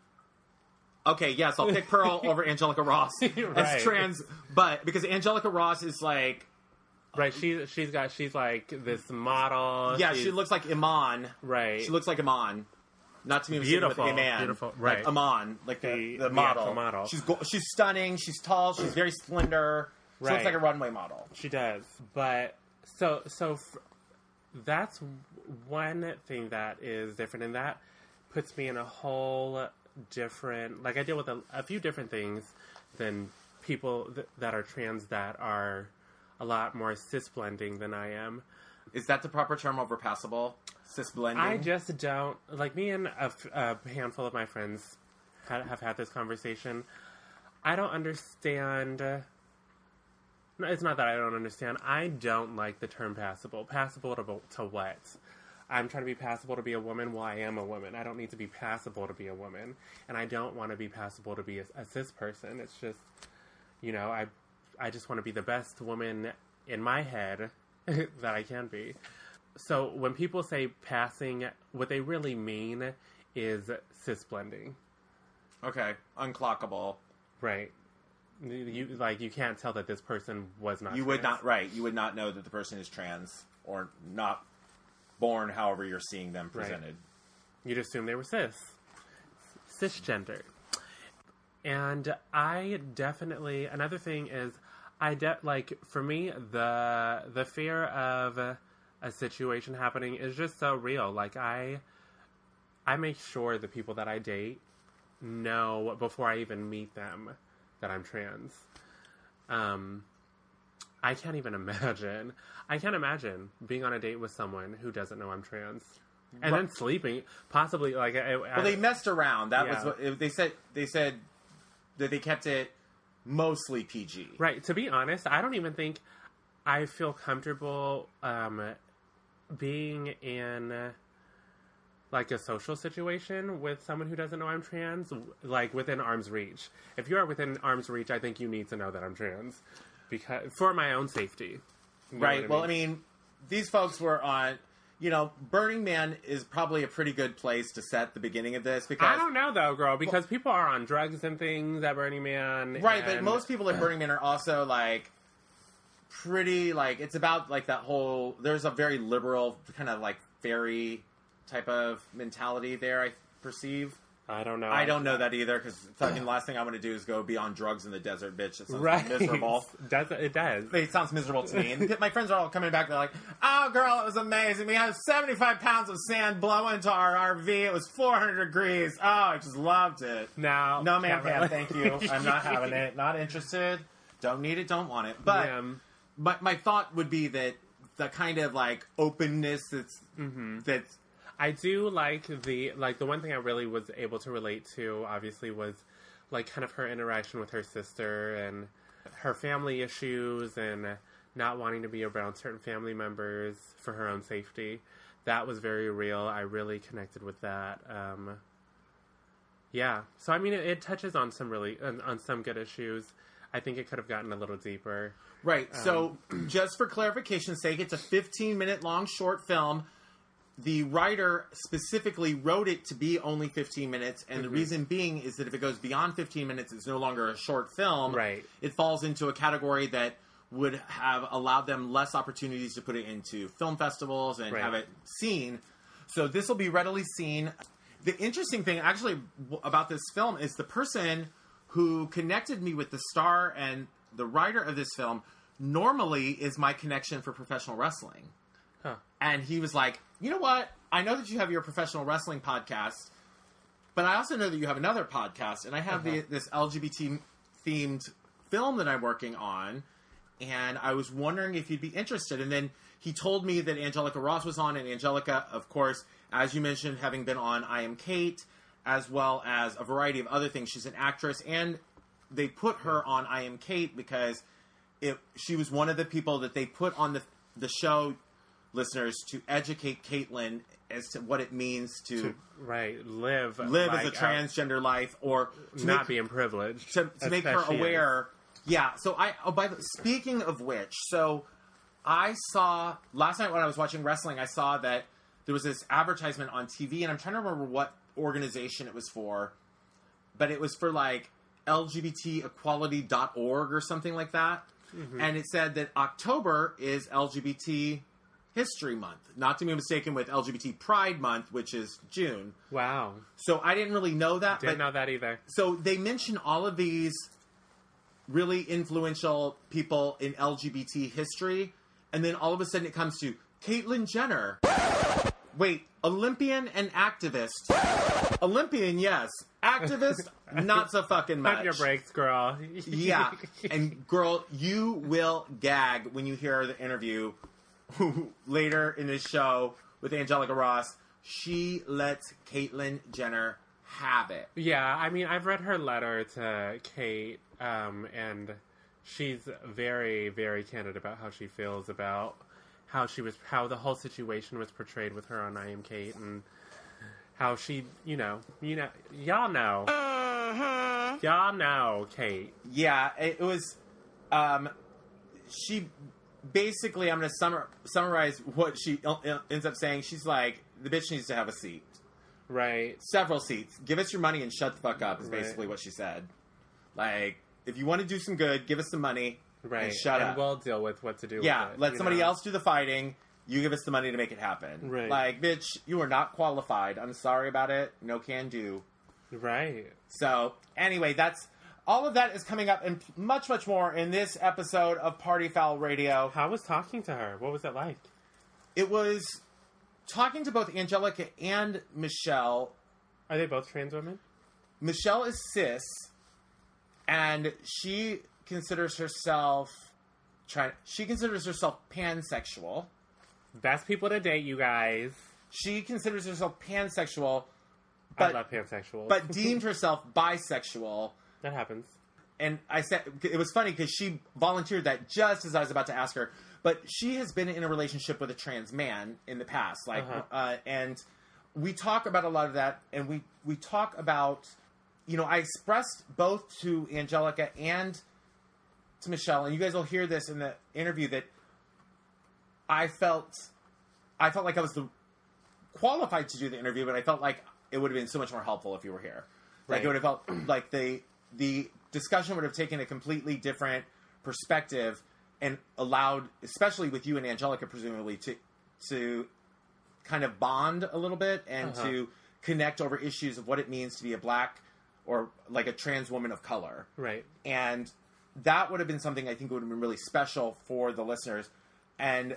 okay, yes, I'll pick Pearl over Angelica Ross right. as trans, but, because Angelica Ross is like... Right, she, she's got, she's like this model. Yeah, she's, she looks like Iman. Right. She looks like Iman. Not to be beautiful, mistaken with a man. Beautiful, right. Like Iman, like the, the, the, the model. model. She's go- she's stunning, she's tall, she's very slender. She right. looks like a runway model. She does. But, so, so f- that's one thing that is different, and that puts me in a whole different, like, I deal with a, a few different things than people th- that are trans that are a lot more cis-blending than I am. Is that the proper term over passable? Cis-blending? I just don't... Like, me and a, a handful of my friends ha- have had this conversation. I don't understand... Uh, no, it's not that I don't understand. I don't like the term passable. Passable to, to what? I'm trying to be passable to be a woman. Well, I am a woman. I don't need to be passable to be a woman. And I don't want to be passable to be a, a cis person. It's just, you know, I, I just want to be the best woman in my head that I can be. So when people say passing, what they really mean is cis-blending. Okay. Unclockable. Right. You, like, you can't tell that this person was not You trans. would not, right. You would not know that the person is trans or not born however you're seeing them presented. Right. You'd assume they were cis. Cisgender. And I definitely, another thing is, I de- like, for me, the the fear of a, a situation happening is just so real. Like, I I make sure the people that I date know before I even meet them that I'm trans. Um, I can't even imagine. I can't imagine being on a date with someone who doesn't know I'm trans. And right. then sleeping, possibly, like... I, I, well, they messed around. That yeah. was what... They said, they said that they kept it mostly P G. Right. To be honest, I don't even think I feel comfortable um, being in like a social situation with someone who doesn't know I'm trans, like within arm's reach. If you are within arm's reach, I think you need to know that I'm trans because for my own safety. You right. I well, mean? I mean, these folks were on. You know, Burning Man is probably a pretty good place to set the beginning of this because I don't know though, girl, because well, people are on drugs and things at Burning Man. Right, and... but most people at Burning Man are also like pretty like it's about like that whole there's a very liberal kind of like fairy type of mentality there, I perceive. I don't know. I don't know that either because fucking last thing I want to do is go be on drugs in the desert, bitch. It sounds right. miserable. Does it does. It sounds miserable to me. And my friends are all coming back. They're like, "Oh, girl, it was amazing. We had seventy-five pounds of sand blow into our R V. It was four hundred degrees. Oh, I just loved it." No, no, ma'am, Pam, thank you. I'm not having it. Not interested. Don't need it. Don't want it. But Ma'am. but my thought would be that the kind of like openness that's mm-hmm. that's. I do like the, like, the one thing I really was able to relate to, obviously, was, like, kind of her interaction with her sister and her family issues and not wanting to be around certain family members for her own safety. That was very real. I really connected with that. Um, yeah. So, I mean, it, it touches on some really, on, on some good issues. I think it could have gotten a little deeper. Right. Um, so, just for clarification's sake, it's a fifteen-minute long short film. The writer specifically wrote it to be only fifteen minutes, and mm-hmm. the reason being is that if it goes beyond fifteen minutes, it's no longer a short film. Right. It falls into a category that would have allowed them less opportunities to put it into film festivals and right. have it seen. So this will be readily seen. The interesting thing, actually, about this film is the person who connected me with the star and the writer of this film normally is my connection for professional wrestling. Huh. And he was like, you know what? I know that you have your professional wrestling podcast, but I also know that you have another podcast, and I have uh-huh. the, this L G B T-themed film that I'm working on, and I was wondering if you'd be interested. And then he told me that Angelica Ross was on, and Angelica, of course, as you mentioned, having been on I Am Kate, as well as a variety of other things. She's an actress, and they put her on I Am Kate because it, she was one of the people that they put on the the show, listeners, to educate Caitlyn as to what it means to, to right live live like as a transgender a, life, or to not make, being privileged, to, to make her aware. Is. Yeah. So I. Oh, by the speaking of which, so I saw last night when I was watching wrestling, I saw that there was this advertisement on T V, and I'm trying to remember what organization it was for, but it was for like L G B T equality dot org or something like that, mm-hmm. and it said that October is L G B T History Month, not to be mistaken with L G B T Pride Month, which is June. Wow. So I didn't really know that. Didn't but, know that either. So they mention all of these really influential people in L G B T history, and then all of a sudden it comes to Caitlyn Jenner. Wait, Olympian and activist. Olympian, yes. Activist, not so fucking much. Pump your brakes, girl. Yeah. And girl, you will gag when you hear the interview later in this show with Angelica Ross. She lets Caitlyn Jenner have it. Yeah, I mean, I've read her letter to Kate, um, and she's very, very candid about how she feels about how she was, how the whole situation was portrayed with her on I Am Kate, and how she, you know, you know, y'all know, uh-huh. y'all know, Kate. Yeah, it was. Um, she basically, I'm going to summar, summarize what she ends up saying. She's like, the bitch needs to have a seat. Right. Several seats. Give us your money and shut the fuck up is right. basically what she said. Like, if you want to do some good, give us some money right. and shut and up. And we'll deal with what to do yeah, with it. let somebody know? else do the fighting. You give us the money to make it happen. Right. Like, bitch, you are not qualified. I'm sorry about it. No can do. Right. So, anyway, that's... all of that is coming up and much, much more in this episode of Party Foul Radio. How was talking to her? What was it like? It was talking to both Angelica and Michelle. Are they both trans women? Michelle is cis, and she considers herself... Try, she considers herself pansexual. Best people to date, you guys. She considers herself pansexual. But, I love pansexuals. But deemed herself bisexual. That happens. And I said, it was funny because she volunteered that just as I was about to ask her. But she has been in a relationship with a trans man in the past. Like, uh-huh. uh, and we talk about a lot of that. And we, we talk about, you know, I expressed both to Angelica and to Michelle, and you guys will hear this in the interview, that I felt, I felt like I was the qualified to do the interview, but I felt like it would have been so much more helpful if you were here. Like Right. it would have felt like the the discussion would have taken a completely different perspective and allowed, especially with you and Angelica, presumably, to to kind of bond a little bit and Uh-huh. to connect over issues of what it means to be a black or like a trans woman of color. Right. And that would have been something I think would have been really special for the listeners. And,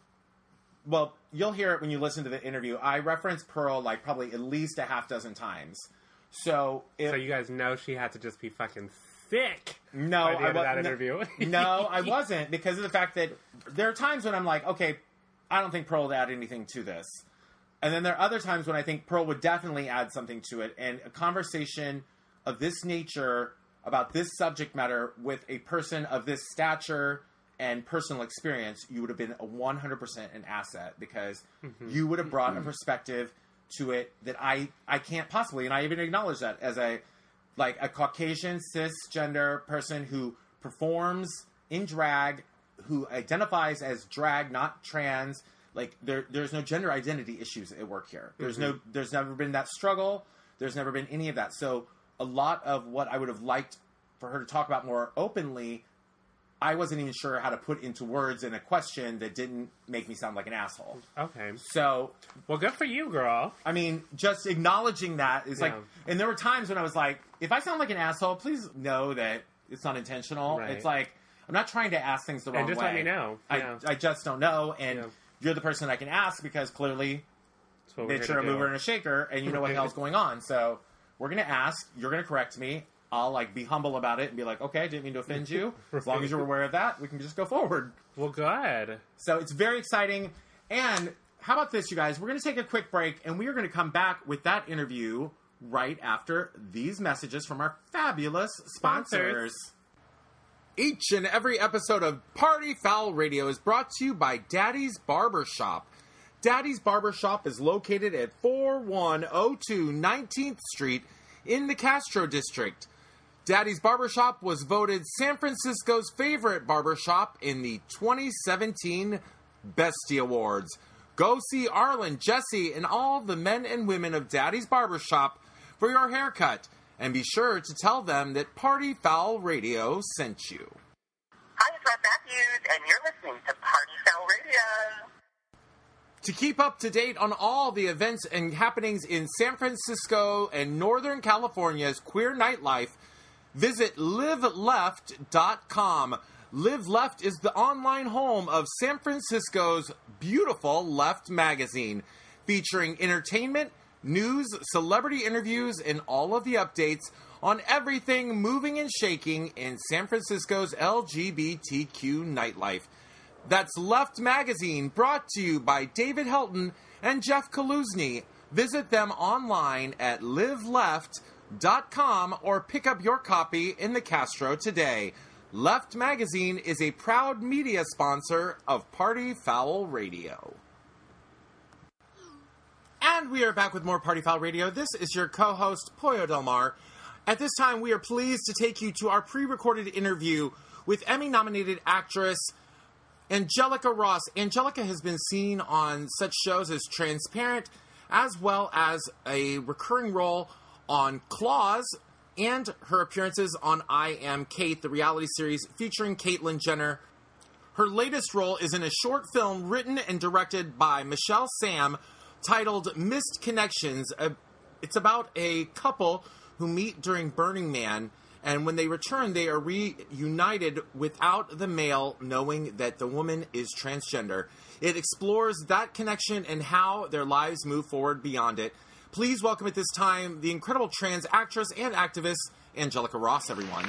well, you'll hear it when you listen to the interview. I reference Pearl like probably at least a half dozen times. So, if, So you guys know she had to just be fucking sick. no, by the I end of that wa- interview. no, I wasn't, because of the fact that there are times when I'm like, okay, I don't think Pearl would add anything to this. And then there are other times when I think Pearl would definitely add something to it. And a conversation of this nature about this subject matter with a person of this stature and personal experience, you would have been a one hundred percent an asset, because Mm-hmm. you would have brought a perspective to it that I, I can't possibly, and I even acknowledge that as a, like a Caucasian cisgender person who performs in drag, who identifies as drag, not trans. Like there, there's no gender identity issues at work here. There's Mm-hmm. no, there's never been that struggle. There's never been any of that. So a lot of what I would have liked for her to talk about more openly, I wasn't even sure how to put into words in a question that didn't make me sound like an asshole. Okay. So, Well, good for you, girl. I mean, just acknowledging that is like, Yeah. and there were times when I was like, if I sound like an asshole, please know that it's not intentional. Right. It's like, I'm not trying to ask things the wrong And just way. let me know. Yeah. I, I just don't know. And Yeah. you're the person I can ask, because clearly That's what we're that here you're to a do. mover and a shaker and you know what the hell's going on. So we're going to ask, you're going to correct me. I'll like be humble about it and be like, okay, didn't mean to offend you. As long as you're aware of that, we can just go forward. Well, good. So it's very exciting. And how about this, you guys? We're going to take a quick break, and we are going to come back with that interview right after these messages from our fabulous sponsors. Sponsors. Each and every episode of Party Foul Radio is brought to you by Daddy's Barbershop. Daddy's Barbershop is located at forty-one oh two nineteenth Street in the Castro District. Daddy's Barbershop was voted San Francisco's favorite barbershop in the twenty seventeen Bestie Awards. Go see Arlen, Jesse, and all the men and women of Daddy's Barbershop for your haircut. And be sure to tell them that Party Foul Radio sent you. Hi, it's Matt Matthews, and you're listening to Party Foul Radio. To keep up to date on all the events and happenings in San Francisco and Northern California's queer nightlife, visit live left dot com. Live Left is the online home of San Francisco's beautiful Left magazine, featuring entertainment, news, celebrity interviews, and all of the updates on everything moving and shaking in San Francisco's L G B T Q nightlife. That's Left Magazine, brought to you by David Helton and Jeff Kaluzny. Visit them online at live left dot com or pick up your copy in the Castro today. Left Magazine is a proud media sponsor of Party Foul Radio. And we are back with more Party Foul Radio. This is your co-host, Pollo Del Mar. At this time, we are pleased to take you to our pre-recorded interview with Emmy-nominated actress Angelica Ross. Angelica has been seen on such shows as Transparent, as well as a recurring role on Claws, and her appearances on I Am Kate, the reality series featuring Caitlyn Jenner. Her latest role is in a short film written and directed by Michelle Sam titled Missed Connections. Uh, it's about a couple who meet during Burning Man, and when they return, they are reunited without the male knowing that the woman is transgender. It explores that connection and how their lives move forward beyond it. Please welcome at this time the incredible trans actress and activist, Angelica Ross, everyone.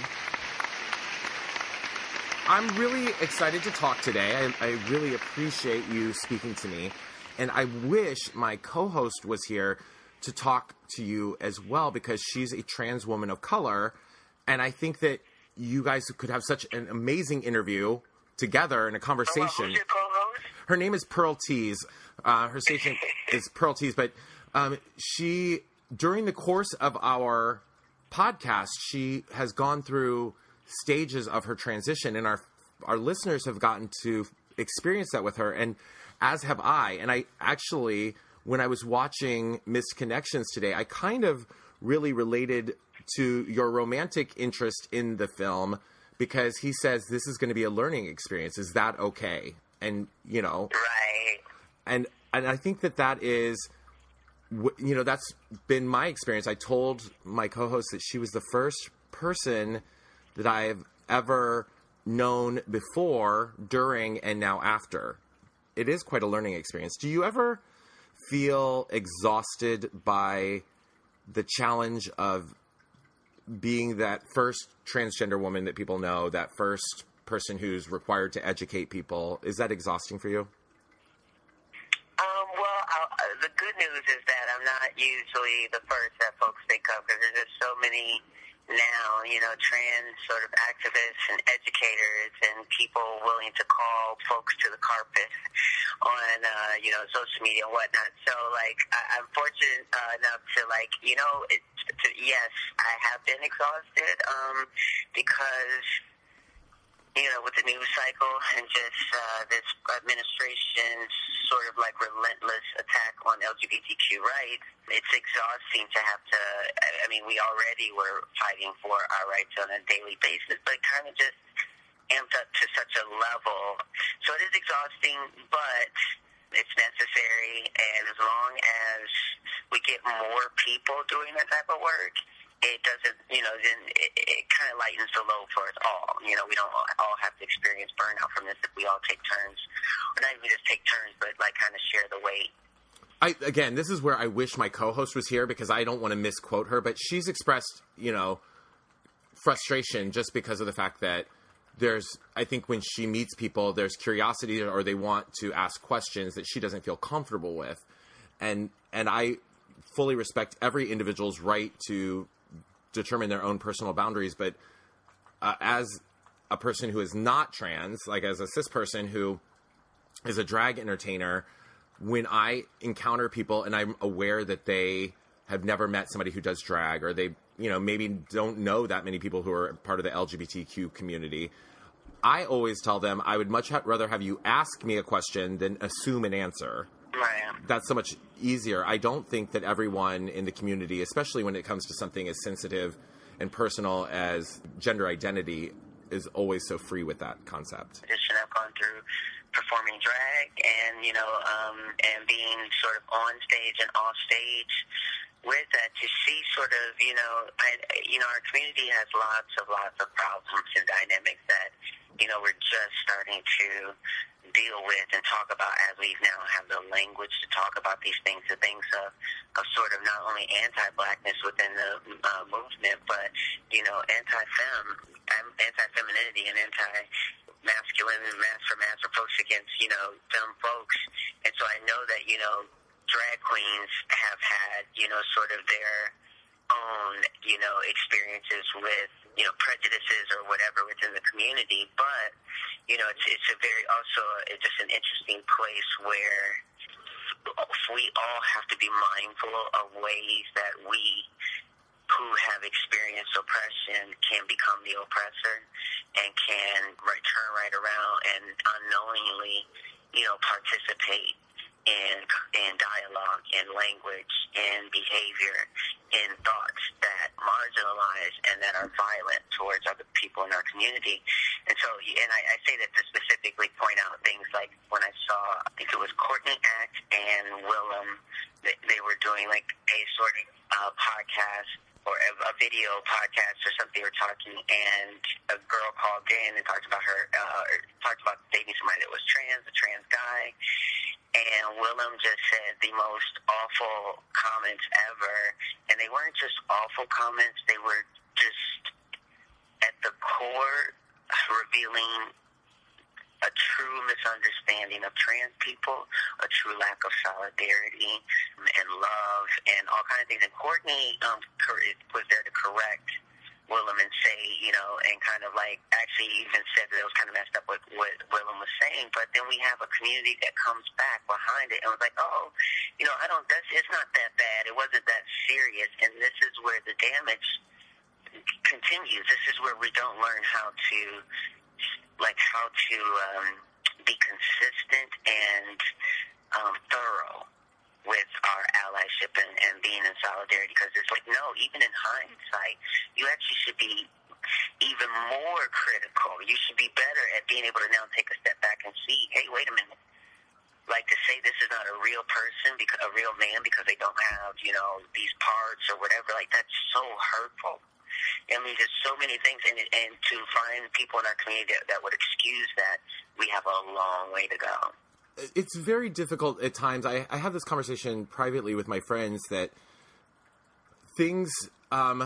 I'm really excited to talk today. I, I really appreciate you speaking to me. And I wish my co-host was here to talk to you as well, because she's a trans woman of color. And I think that you guys could have such an amazing interview together in a conversation. Well, who's your co-host? Her name is Pearl Tees. Uh, her station is Pearl Tees. But um, she, during the course of our podcast, she has gone through stages of her transition. And our our listeners have gotten to experienced that with her, and as have I. And I actually, when I was watching Missed Connections today, I kind of really related to your romantic interest in the film, because he says this is going to be a learning experience. Is that okay? And, you know, Right. and and I think that that is, you know, that's been my experience. I told my co-host that she was the first person that I've ever known before, during, and now after. It is quite a learning experience. Do you ever feel exhausted by the challenge of being that first transgender woman that people know, that first person who's required to educate people? Is that exhausting for you? Um, well, I'll, uh, the good news is that I'm not usually the first that folks think of, because there's just so many now, you know, trans sort of activists and educators and people willing to call folks to the carpet on, uh, you know, social media and whatnot. So, like, I, I'm fortunate uh, enough to, like, you know, it, to, yes, I have been exhausted um, because, you know, with the news cycle and just uh, this administration's sort of like relentless attack on L G B T Q rights, it's exhausting to have to, I mean, we already were fighting for our rights on a daily basis, but it kind of just amped up to such a level. So it is exhausting, but it's necessary, and as long as we get more people doing that type of work, it doesn't, you know, then it, it kind of lightens the load for us all. You know, we don't all have to experience burnout from this if we all take turns. Or not even just take turns, but, like, kind of share the weight. I, again, this is where I wish my co-host was here, because I don't want to misquote her, but she's expressed, you know, frustration just because of the fact that there's, I think when she meets people, there's curiosity, or they want to ask questions that she doesn't feel comfortable with. And, and I fully respect every individual's right to determine their own personal boundaries, but uh, as a person who is not trans, like as a cis person who is a drag entertainer, when I encounter people and I'm aware that they have never met somebody who does drag, or they, you know, maybe don't know that many people who are part of the L G B T Q community, I always tell them I would much ha- rather have you ask me a question than assume an answer. Right. That's so much easier. I don't think that everyone in the community, especially when it comes to something as sensitive and personal as gender identity, is always so free with that concept. Audition I've gone through performing drag and, you know, um, and being sort of on stage and off stage with that, to see sort of, you know, I, you know, our community has lots of, lots of problems and dynamics that, you know, we're just starting to deal with and talk about as we now have the language to talk about these things, the things of, of sort of not only anti-blackness within the uh, movement, but, you know, anti-fem, anti-femininity and anti-masculine and mass for mass approach against, you know, femme folks. And so I know that, you know, drag queens have had, you know, sort of their own, you know, experiences with, you know, prejudices or whatever within the community, but, you know, it's it's a very, also, it's just an interesting place where we all have to be mindful of ways that we who have experienced oppression can become the oppressor and can right, turn right around and unknowingly, you know, participate in in dialogue, in language, in behavior, in thoughts that marginalize and that are violent towards other people in our community. And so, and I, I say that to specifically point out things like when I saw, I think it was Courtney Act and Willem, they, they were doing like a sort of uh, podcast or a, a video podcast or something. They were talking, and a girl called in and talked about her, uh, talked about dating somebody that was trans, a trans guy. And Willem just said the most awful comments ever. And they weren't just awful comments. They were just, at the core, revealing a true misunderstanding of trans people, a true lack of solidarity and love and all kinds of things. And Courtney um, was there to correct Willem and say, you know, and kind of like actually even said that it was kind of messed up what, what Willem was saying. But then we have a community that comes back behind it and was like, oh, you know, I don't, that's, it's not that bad. It wasn't that serious. And this is where the damage continues. This is where we don't learn how to, like, how to um, be consistent and um, thorough with our allyship and, and being in solidarity, because it's like, no, even in hindsight, you actually should be even more critical. You should be better at being able to now take a step back and see, hey, wait a minute. Like, to say this is not a real person, because a real man, because they don't have, you know, these parts or whatever, like, that's so hurtful. I mean, there's so many things, and, and to find people in our community that, that would excuse that, we have a long way to go. It's very difficult at times. I, I have this conversation privately with my friends that things, um,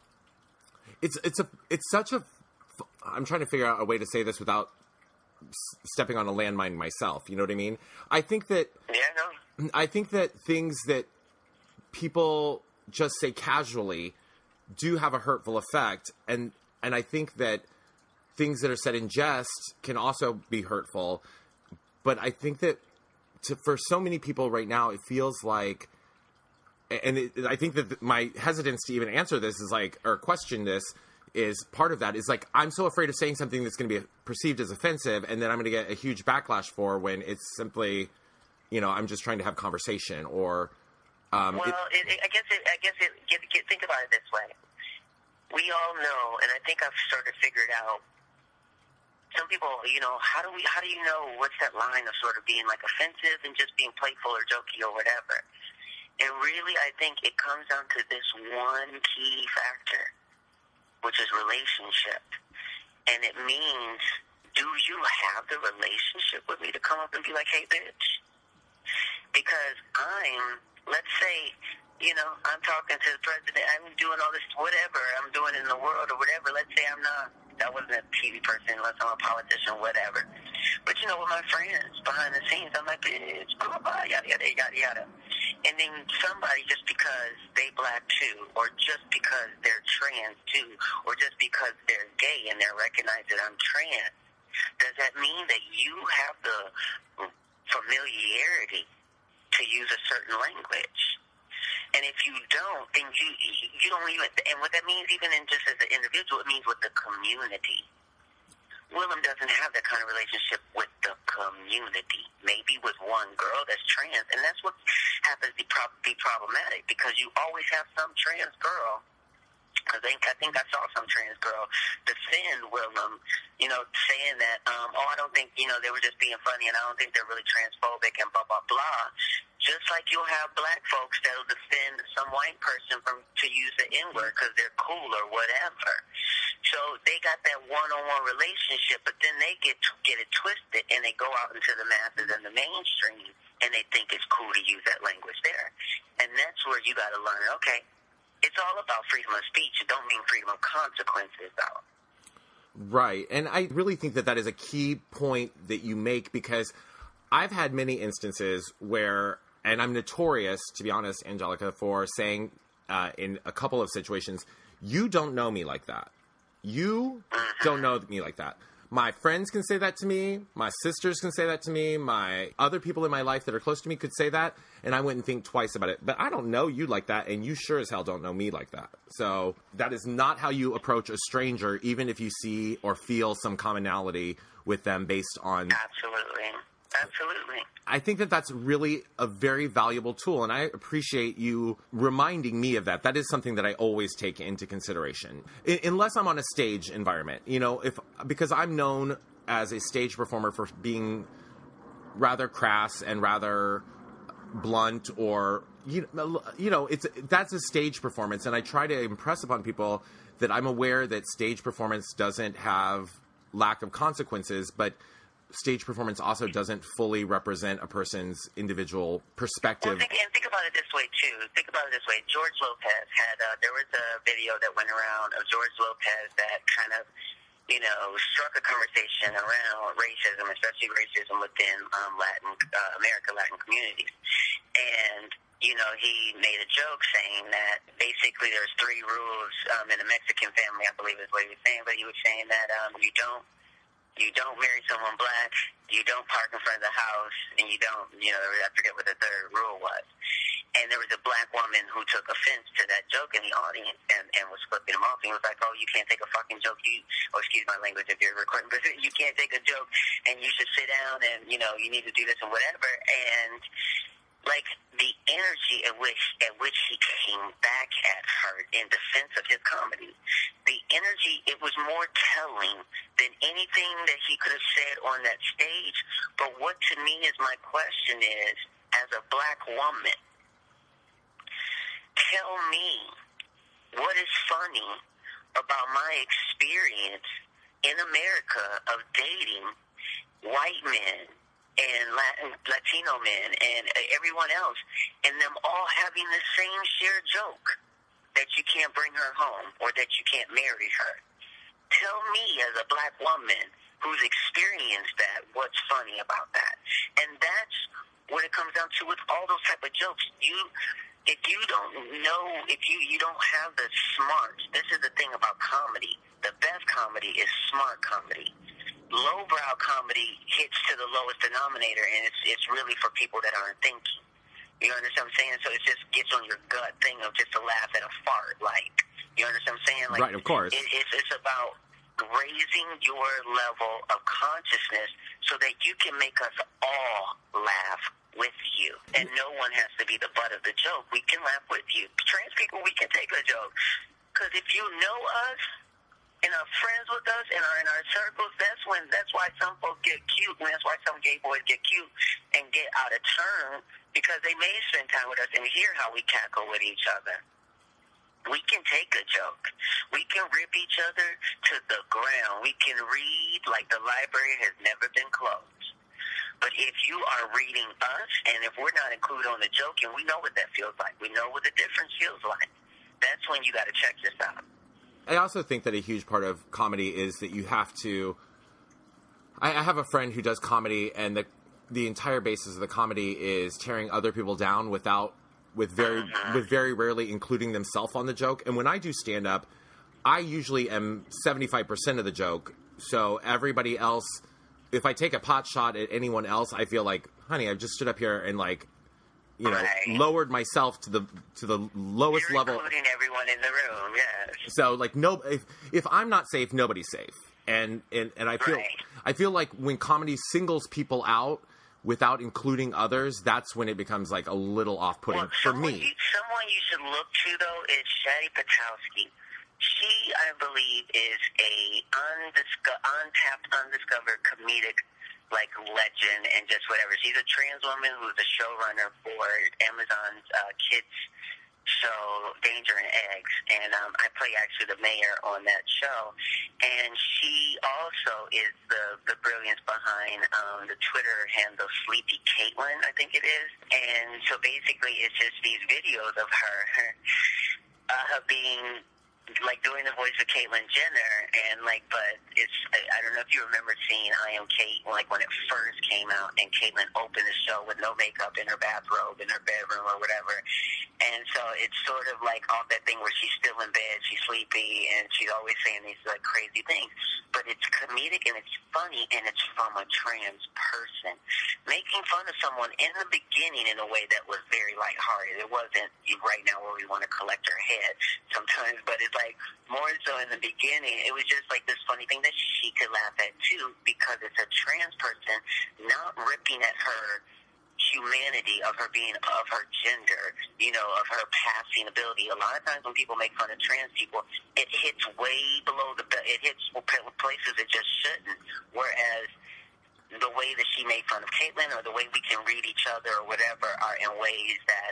it's, it's a, it's such a, I'm trying to figure out a way to say this without stepping on a landmine myself. You know what I mean? I think that, yeah, no. I think that things that people just say casually do have a hurtful effect. And, and I think that things that are said in jest can also be hurtful. But I think that to, for so many people right now, it feels like, and it, I think that my hesitance to even answer this is like, or question this is part of that, is like, I'm so afraid of saying something that's going to be perceived as offensive, and then I'm going to get a huge backlash for, when it's simply, you know, I'm just trying to have conversation, or, um, well, it, it, I guess it, I guess it, get, get, think about it this way. We all know, and I think I've sort of figured out, some people, you know, how do we, how do you know what's that line of sort of being like offensive and just being playful or jokey or whatever? And really, I think it comes down to this one key factor, which is relationship. And it means, do you have the relationship with me to come up and be like, hey, bitch? Because I'm, let's say, you know, I'm talking to the president, I'm doing all this, whatever I'm doing in the world or whatever. Let's say I'm not, I wasn't a T V person, unless I'm a politician, whatever. But, you know, with my friends behind the scenes, I'm like, bitch, blah, blah, yada, yada, yada, yada. And then somebody, just because they black too, or just because they're trans too, or just because they're gay and they're recognized that I'm trans, does that mean that you have the familiarity to use a certain language? And if you don't, then you you don't even, and what that means even in just as an individual, it means with the community. Willem doesn't have that kind of relationship with the community. Maybe with one girl that's trans, and that's what happens to be, pro- be problematic, because you always have some trans girl. I think I think I saw some trans girl defend Willem, you know, saying that, um, oh, I don't think, you know, they were just being funny, and I don't think they're really transphobic, and blah, blah, blah. Just like you'll have black folks that'll defend some white person from to use the N-word because they're cool or whatever. So they got that one-on-one relationship, but then they get get it twisted, and they go out into the masses and the mainstream, and they think it's cool to use that language there. And that's where you got to learn, okay, it's all about freedom of speech. It don't mean freedom of consequences, though. Right. And I really think that that is a key point that you make, because I've had many instances where, and I'm notorious, to be honest, Angelica, for saying uh, in a couple of situations, you don't know me like that. You don't know me like that. My friends can say that to me. My sisters can say that to me. My other people in my life that are close to me could say that, and I wouldn't think twice about it. But I don't know you like that, and you sure as hell don't know me like that. So that is not how you approach a stranger, even if you see or feel some commonality with them based on... Absolutely. Absolutely. I think that that's really a very valuable tool, and I appreciate you reminding me of that. That is something that I always take into consideration, I- unless I'm on a stage environment. You know, if because I'm known as a stage performer for being rather crass and rather blunt, or you know, you know, it's that's a stage performance, and I try to impress upon people that I'm aware that stage performance doesn't have lack of consequences, but stage performance also doesn't fully represent a person's individual perspective. Well, think, and think about it this way, too. Think about it this way. George Lopez had, uh, there was a video that went around of George Lopez that kind of, you know, struck a conversation around racism, especially racism within um, Latin, uh, American Latin communities. And, you know, he made a joke saying that basically there's three rules um, in a Mexican family, I believe is what he was saying, but he was saying that um, you don't, You don't marry someone black, you don't park in front of the house, and you don't, you know, I forget what the third rule was. and there was a black woman who took offense to that joke in the audience and, and was flipping him off. And he was like, oh, you can't take a fucking joke. You, oh, excuse my language if you're recording, but you can't take a joke and you should sit down and, you know, you need to do this and whatever. And, like, the energy at which, at which he came back at her in defense of his comedy, the energy, it was more telling than anything that he could have said on that stage. But what to me is my question is, as a black woman, tell me what is funny about my experience in America of dating white men and Latin, Latino men and everyone else, and them all having the same shared joke that you can't bring her home or that you can't marry her. Tell me as a black woman who's experienced that, what's funny about that. And that's what it comes down to with all those type of jokes. You, if you don't know, if you, you don't have the smarts, this is the thing about comedy. The best comedy is smart comedy. Lowbrow comedy hits to the lowest denominator, and it's it's really for people that aren't thinking. You understand what I'm saying? So it just gets on your gut thing of just to laugh at a fart. Like, you understand what I'm saying? Like, right, of course. It, it's, it's about raising your level of consciousness so that you can make us all laugh with you. And no one has to be the butt of the joke. We can laugh with you. Trans people, we can take a joke. Because if you know us, and are friends with us and are in our circles, that's when that's why some folks get cute, and that's why some gay boys get cute and get out of turn, because they may spend time with us and hear how we cackle with each other. We can take a joke. We can rip each other to the ground. We can read like the library has never been closed. But if you are reading us, and if we're not included on the joke, and we know what that feels like, we know what the difference feels like, that's when you got to check this out. I also think that a huge part of comedy is that you have to. I, I have a friend who does comedy, and the the entire basis of the comedy is tearing other people down without, with very, with very rarely including themselves on the joke. And when I do stand up, I usually am seventy-five percent of the joke. So everybody else, if I take a pot shot at anyone else, I feel like, honey, I've just stood up here and like, you know, right. lowered myself to the to the lowest You're level, including everyone in the room. Yes. So, like, no, if if I'm not safe, nobody's safe, and and, and I feel right. I feel like when comedy singles people out without including others, that's when it becomes like a little off-putting well, for someone me. You, someone you should look to though is Shadi Petowski. She, I believe, is a undisco- untapped, undiscovered comedic. Like legend and just whatever. She's a trans woman who's a showrunner for Amazon's uh, kids show Danger and Eggs, and um, I play actually the mayor on that show. And she also is the the brilliance behind um, the Twitter handle Sleepy Caitlin, I think it is. And so basically, it's just these videos of her, her uh, being. Like doing the voice of Caitlyn Jenner, and like, but it's, I, I don't know if you remember seeing I Am Kate, like when it first came out, and Caitlyn opened the show with no makeup in her bathrobe in her bedroom or whatever, and so it's sort of like all that thing where she's still in bed, she's sleepy, and she's always saying these like crazy things, but it's comedic and it's funny, and it's from a trans person. Making fun of someone in the beginning in a way that was very lighthearted. It wasn't right now where we want to collect her head sometimes, but it's like more so in the beginning, it was just like this funny thing that she could laugh at too, because it's a trans person not ripping at her humanity of her being, of her gender, you know, of her passing ability. A lot of times when people make fun of trans people, it hits way below the, it hits places it just shouldn't. Whereas the way that she made fun of Caitlyn, or the way we can read each other or whatever, are in ways that,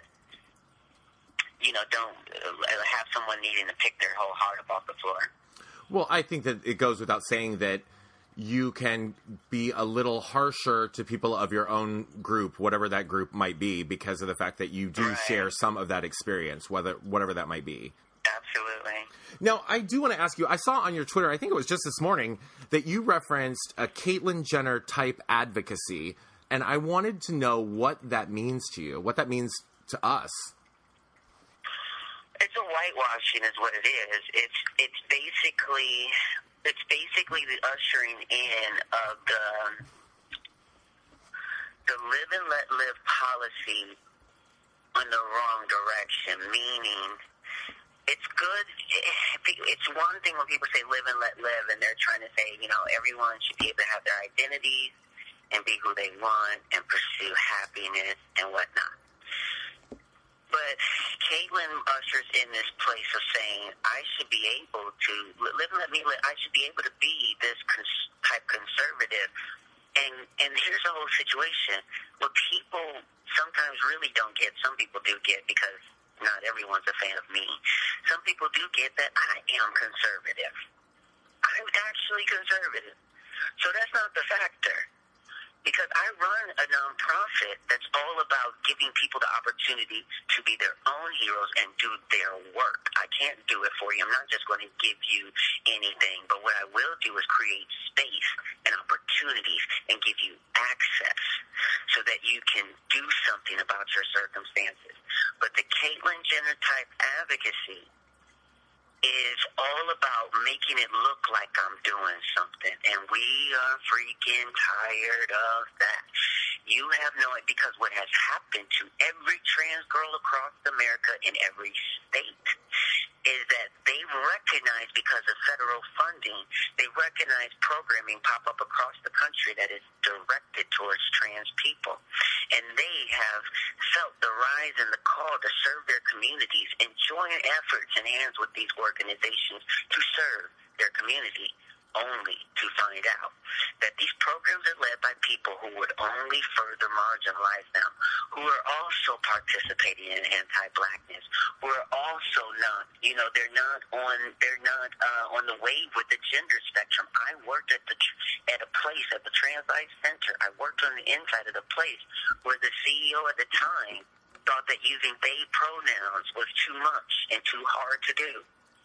you know, don't have someone needing to pick their whole heart up off the floor. Well, I think that it goes without saying that you can be a little harsher to people of your own group, whatever that group might be, because of the fact that you do right. share some of that experience, whether whatever that might be. Absolutely. Now, I do want to ask you, I saw on your Twitter, I think it was just this morning, that you referenced a Caitlyn Jenner type advocacy, and I wanted to know what that means to you, what that means to us. It's a whitewashing is what it is. It's it's basically it's basically the ushering in of the the live and let live policy in the wrong direction, meaning it's good. It's one thing when people say live and let live, and they're trying to say, you know, everyone should be able to have their identities and be who they want and pursue happiness and whatnot. But Caitlyn ushers in this place of saying, I should be able to live and let me live. I should be able to be this cons- type conservative. And and here's the whole situation. What people sometimes really don't get, some people do get, because not everyone's a fan of me. Some people do get that I am conservative. I'm actually conservative. So that's not the factor. Because I run a nonprofit that's all about giving people the opportunity to be their own heroes and do their work. I can't do it for you. I'm not just going to give you anything. But what I will do is create space and opportunities and give you access so that you can do something about your circumstances. But the Caitlyn Jenner type advocacy is all about making it look like I'm doing something, and we are freaking tired of that. You have no idea, because what has happened to every trans girl across America in every state is that they recognize, because of federal funding, they recognize programming pop up across the country that is directed towards trans people. And they have felt the rise and the call to serve their communities and join efforts and hands with these organizations to serve their community, only to find out that these programs are led by people who would only further marginalize them, who are also participating in anti-blackness, who are also not, you know, they're not on, they're not uh, on the wave with the gender spectrum. I worked at the at a place at the Trans Life Center. I worked on the inside of the place where the C E O at the time thought that using they pronouns was too much and too hard to do.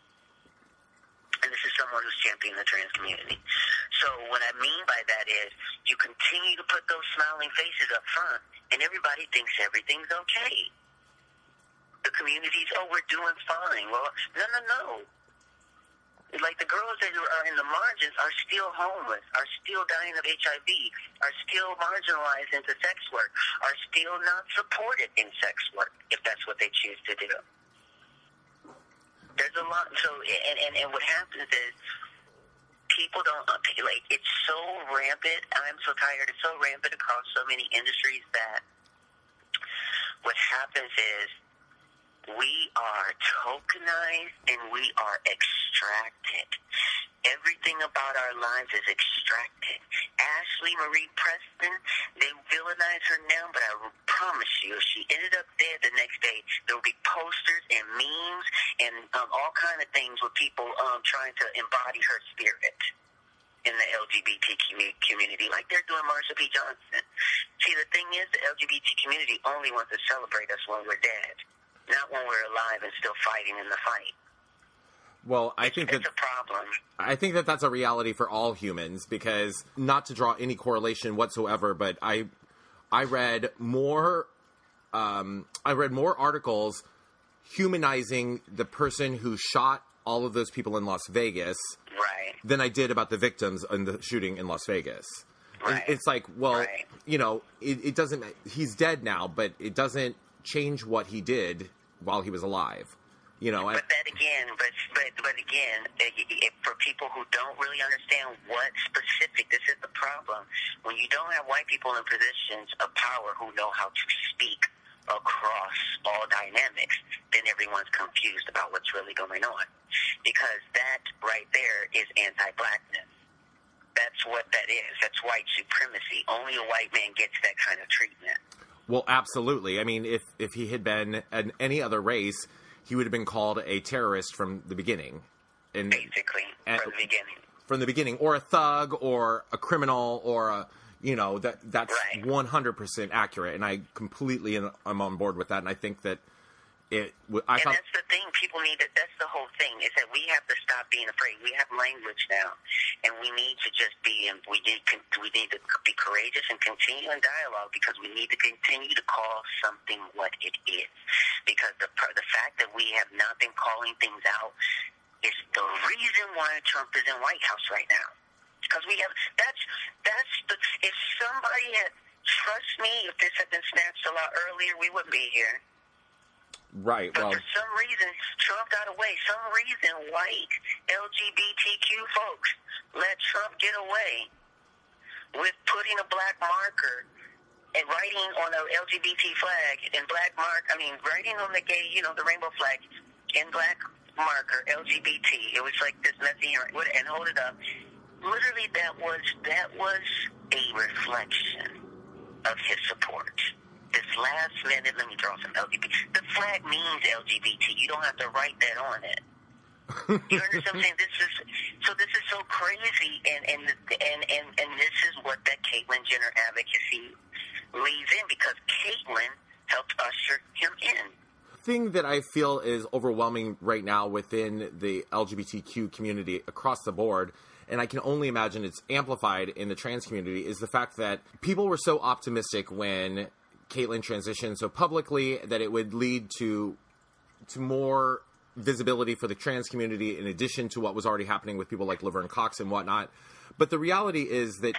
And this is someone who's championing the trans community. So what I mean by that is you continue to put those smiling faces up front, and everybody thinks everything's okay. The community's, oh, we're doing fine. Well, no, no, no. Like the girls that are in the margins are still homeless, are still dying of H I V, are still marginalized into sex work, are still not supported in sex work, if that's what they choose to do. There's a lot, so, and, and, and what happens is people don't, like, it's so rampant, I'm so tired, it's so rampant across so many industries that what happens is we are tokenized and we are extracted. Everything about our lives is extracted. Ashley Marie Preston, they villainize her now, but I promise you, if she ended up dead the next day, there will be posters and memes and um, all kind of things with people um, trying to embody her spirit in the L G B T community, like they're doing Marsha P. Johnson. See, the thing is, the L G B T community only wants to celebrate us when we're dead, not when we're alive and still fighting in the fight. Well, I think it's that a problem. I think that that's a reality for all humans, because not to draw any correlation whatsoever, but I I read more um, I read more articles humanizing the person who shot all of those people in Las Vegas, right, than I did about the victims in the shooting in Las Vegas. Right. It's like, well, right. you know, it, it doesn't. He's dead now, but it doesn't change what he did while he was alive. You know, but I, that again, but but but again, it, it, for people who don't really understand what specific, this is the problem. When you don't have white people in positions of power who know how to speak across all dynamics, then everyone's confused about what's really going on. Because that right there is anti-blackness. That's what that is. That's white supremacy. Only a white man gets that kind of treatment. Well, absolutely. I mean, if if he had been an, any other race, he would have been called a terrorist from the beginning. And, Basically, and, from the beginning. From the beginning. Or a thug, or a criminal, or a, you know, that that's right. one hundred percent accurate. And I completely am on board with that. And I think that it... I and found, that's the thing. People need to... That's the whole thing, is that we have to stop being afraid. We have language now. And we need to just be... And we need, we need to be courageous and continue in dialogue, because we need to continue to call something what it is. Because the the fact that we have not been calling things out is the reason why Trump is in White House right now. Because we have, that's, that's the, if somebody had, trust me, if this had been snatched a lot earlier, we wouldn't be here. Right, but well... for some reason, Trump got away. Some reason white L G B T Q folks let Trump get away with putting a black marker and writing on a L G B T flag in black mark, I mean, writing on the gay, you know, the rainbow flag in black marker, L G B T. It was like this messy, and hold it up. Literally, that was, that was a reflection of his support. This last minute, let me draw some L G B T. The flag means L G B T. You don't have to write that on it. You understand what I'm saying? This is so. This is so crazy, and and and and, and this is what that Caitlyn Jenner advocacy leads in, because Caitlyn helped usher him in. Thing that I feel is overwhelming right now within the L G B T Q community across the board, and I can only imagine it's amplified in the trans community, is the fact that people were so optimistic when Caitlyn transitioned so publicly that it would lead to to more visibility for the trans community in addition to what was already happening with people like Laverne Cox and whatnot. But the reality is that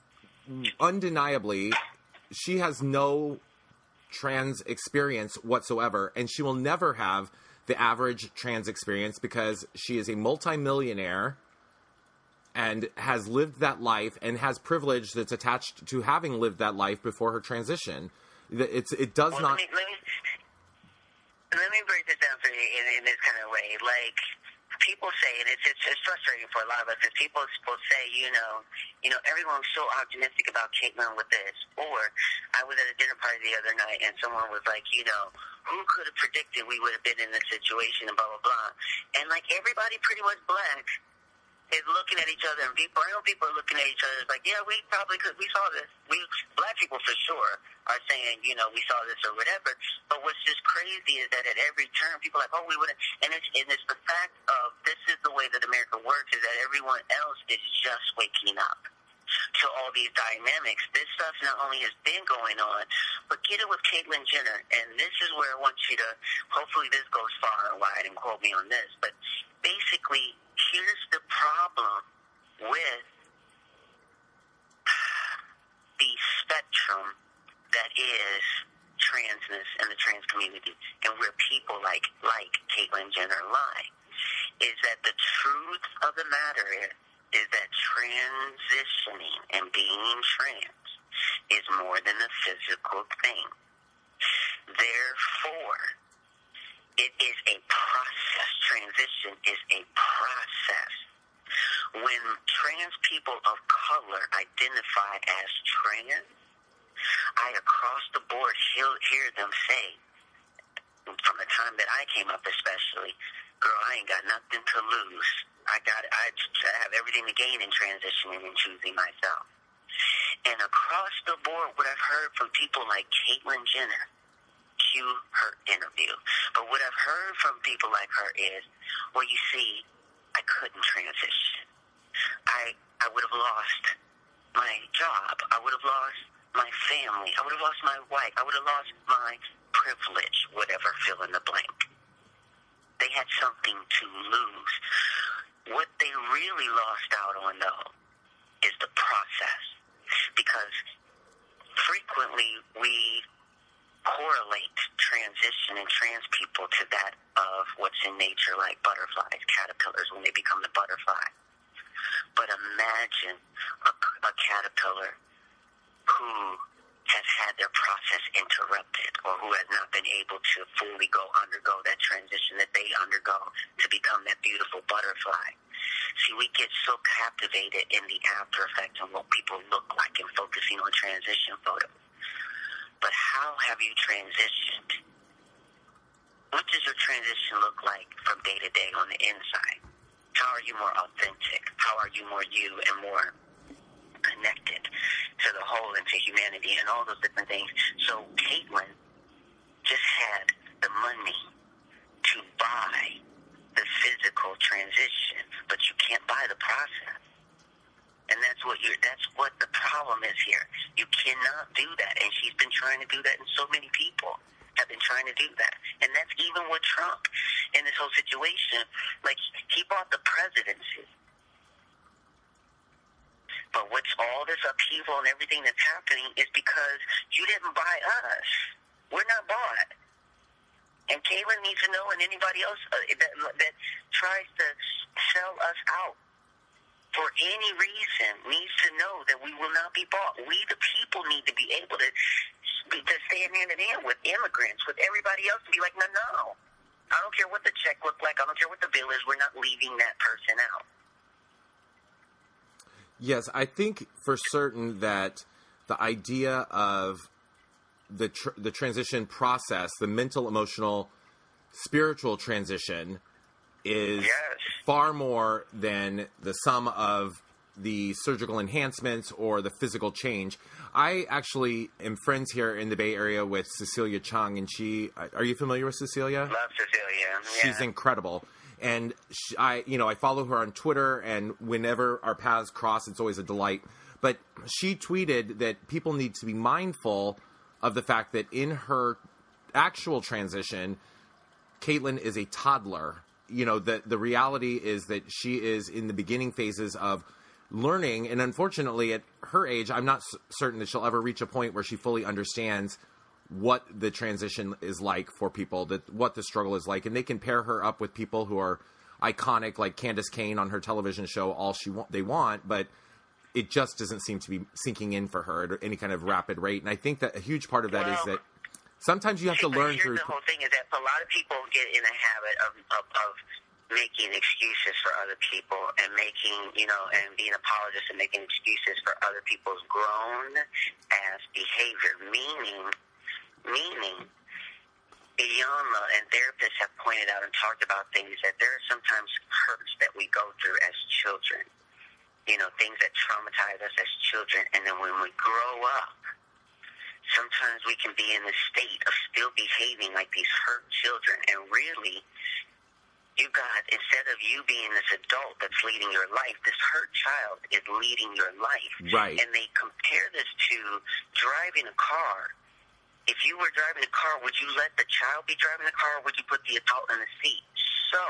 undeniably she has no trans experience whatsoever, and she will never have the average trans experience because she is a multimillionaire and has lived that life and has privilege that's attached to having lived that life before her transition. It's, it does well, not... Let me, let, me, let me break this down for you in, in this kind of way. Like, people say, and it's, it's, it's frustrating for a lot of us, is people will say, you know, you know, everyone's so optimistic about Caitlyn with this. Or, I was at a dinner party the other night, and someone was like, you know, who could have predicted we would have been in this situation, and blah, blah, blah. And, like, everybody pretty much black is looking at each other, and people, brown people are looking at each other like, yeah, we probably could, we saw this. We, black people for sure are saying, you know, we saw this or whatever. But what's just crazy is that at every turn, people are like, oh, we wouldn't. And it's, and it's the fact of this is the way that America works, is that everyone else is just waking up to all these dynamics. This stuff not only has been going on, but get it with Caitlyn Jenner. And this is where I want you to, hopefully this goes far and wide, and quote me on this, but basically, here's the problem with the spectrum that is transness and the trans community, and where people like like Caitlyn Jenner lie, is that the truth of the matter is, is that transitioning and being trans is more than a physical thing. Therefore, it is a process. Transition is a process. When trans people of color identify as trans, I across the board hear, hear them say, from the time that I came up especially, girl, I ain't got nothing to lose. I got, I have everything to gain in transitioning and choosing myself. And across the board, what I've heard from people like Caitlyn Jenner, cue her interview, but what I've heard from people like her is, well, you see, I couldn't transition. I I would have lost my job. I would have lost my family. I would have lost my wife. I would have lost my privilege, whatever, fill in the blank. They had something to lose. What they really lost out on, though, is the process. Because frequently we correlate transition and trans people to that of what's in nature, like butterflies, caterpillars, when they become the butterfly. But imagine a, a caterpillar who has had their process interrupted, or who has not been able to fully go undergo that transition that they undergo to become that beautiful butterfly. See, we get so captivated in the after effect and what people look like and focusing on transition photos. But how have you transitioned? What does your transition look like from day to day on the inside? How are you more authentic? How are you more you and more connected to the whole and to humanity and all those different things? So Caitlyn just had the money to buy the physical transition, but you can't buy the process. And that's what you're, that's what the problem is here. You cannot do that. And she's been trying to do that, and so many people have been trying to do that. And that's even with Trump in this whole situation. Like, he bought the presidency. But what's all this upheaval and everything that's happening is because you didn't buy us. We're not bought. And Caitlyn needs to know, and anybody else uh, that, that tries to sell us out for any reason needs to know that we will not be bought. We, the people, need to be able to, to stand hand in hand with immigrants, with everybody else, and be like, no, no. I don't care what the check looked like. I don't care what the bill is. We're not leaving that person out. Yes, I think for certain that the idea of the tr- the transition process, the mental, emotional, spiritual transition, is Yes. far more than the sum of the surgical enhancements or the physical change. I actually am friends here in the Bay Area with Cecilia Chung, and she, are you familiar with Cecilia? Love Cecilia. Yeah. She's incredible. And she, I, you know, I follow her on Twitter, and whenever our paths cross, it's always a delight. But she tweeted that people need to be mindful of the fact that in her actual transition, Caitlyn is a toddler. You know, the the reality is that she is in the beginning phases of learning, and unfortunately, at her age, I'm not s- certain that she'll ever reach a point where she fully understands what the transition is like for people, that what the struggle is like, and they can pair her up with people who are iconic, like Candace Cain on her television show, all she wa- they want, but it just doesn't seem to be sinking in for her at any kind of rapid rate. And I think that a huge part of that well, is that sometimes you have to learn here's through. The whole thing is that a lot of people get in a habit of, of, of making excuses for other people and making, you know, and being apologists and making excuses for other people's grown ass behavior, meaning, meaning, Iyanla and therapists have pointed out and talked about things that there are sometimes hurts that we go through as children, you know, things that traumatize us as children, and then when we grow up, sometimes we can be in the state of still behaving like these hurt children, and really, you got, instead of you being this adult that's leading your life, this hurt child is leading your life. Right. And they compare this to driving a car. If you were driving a car, would you let the child be driving the car, or would you put the adult in the seat? So,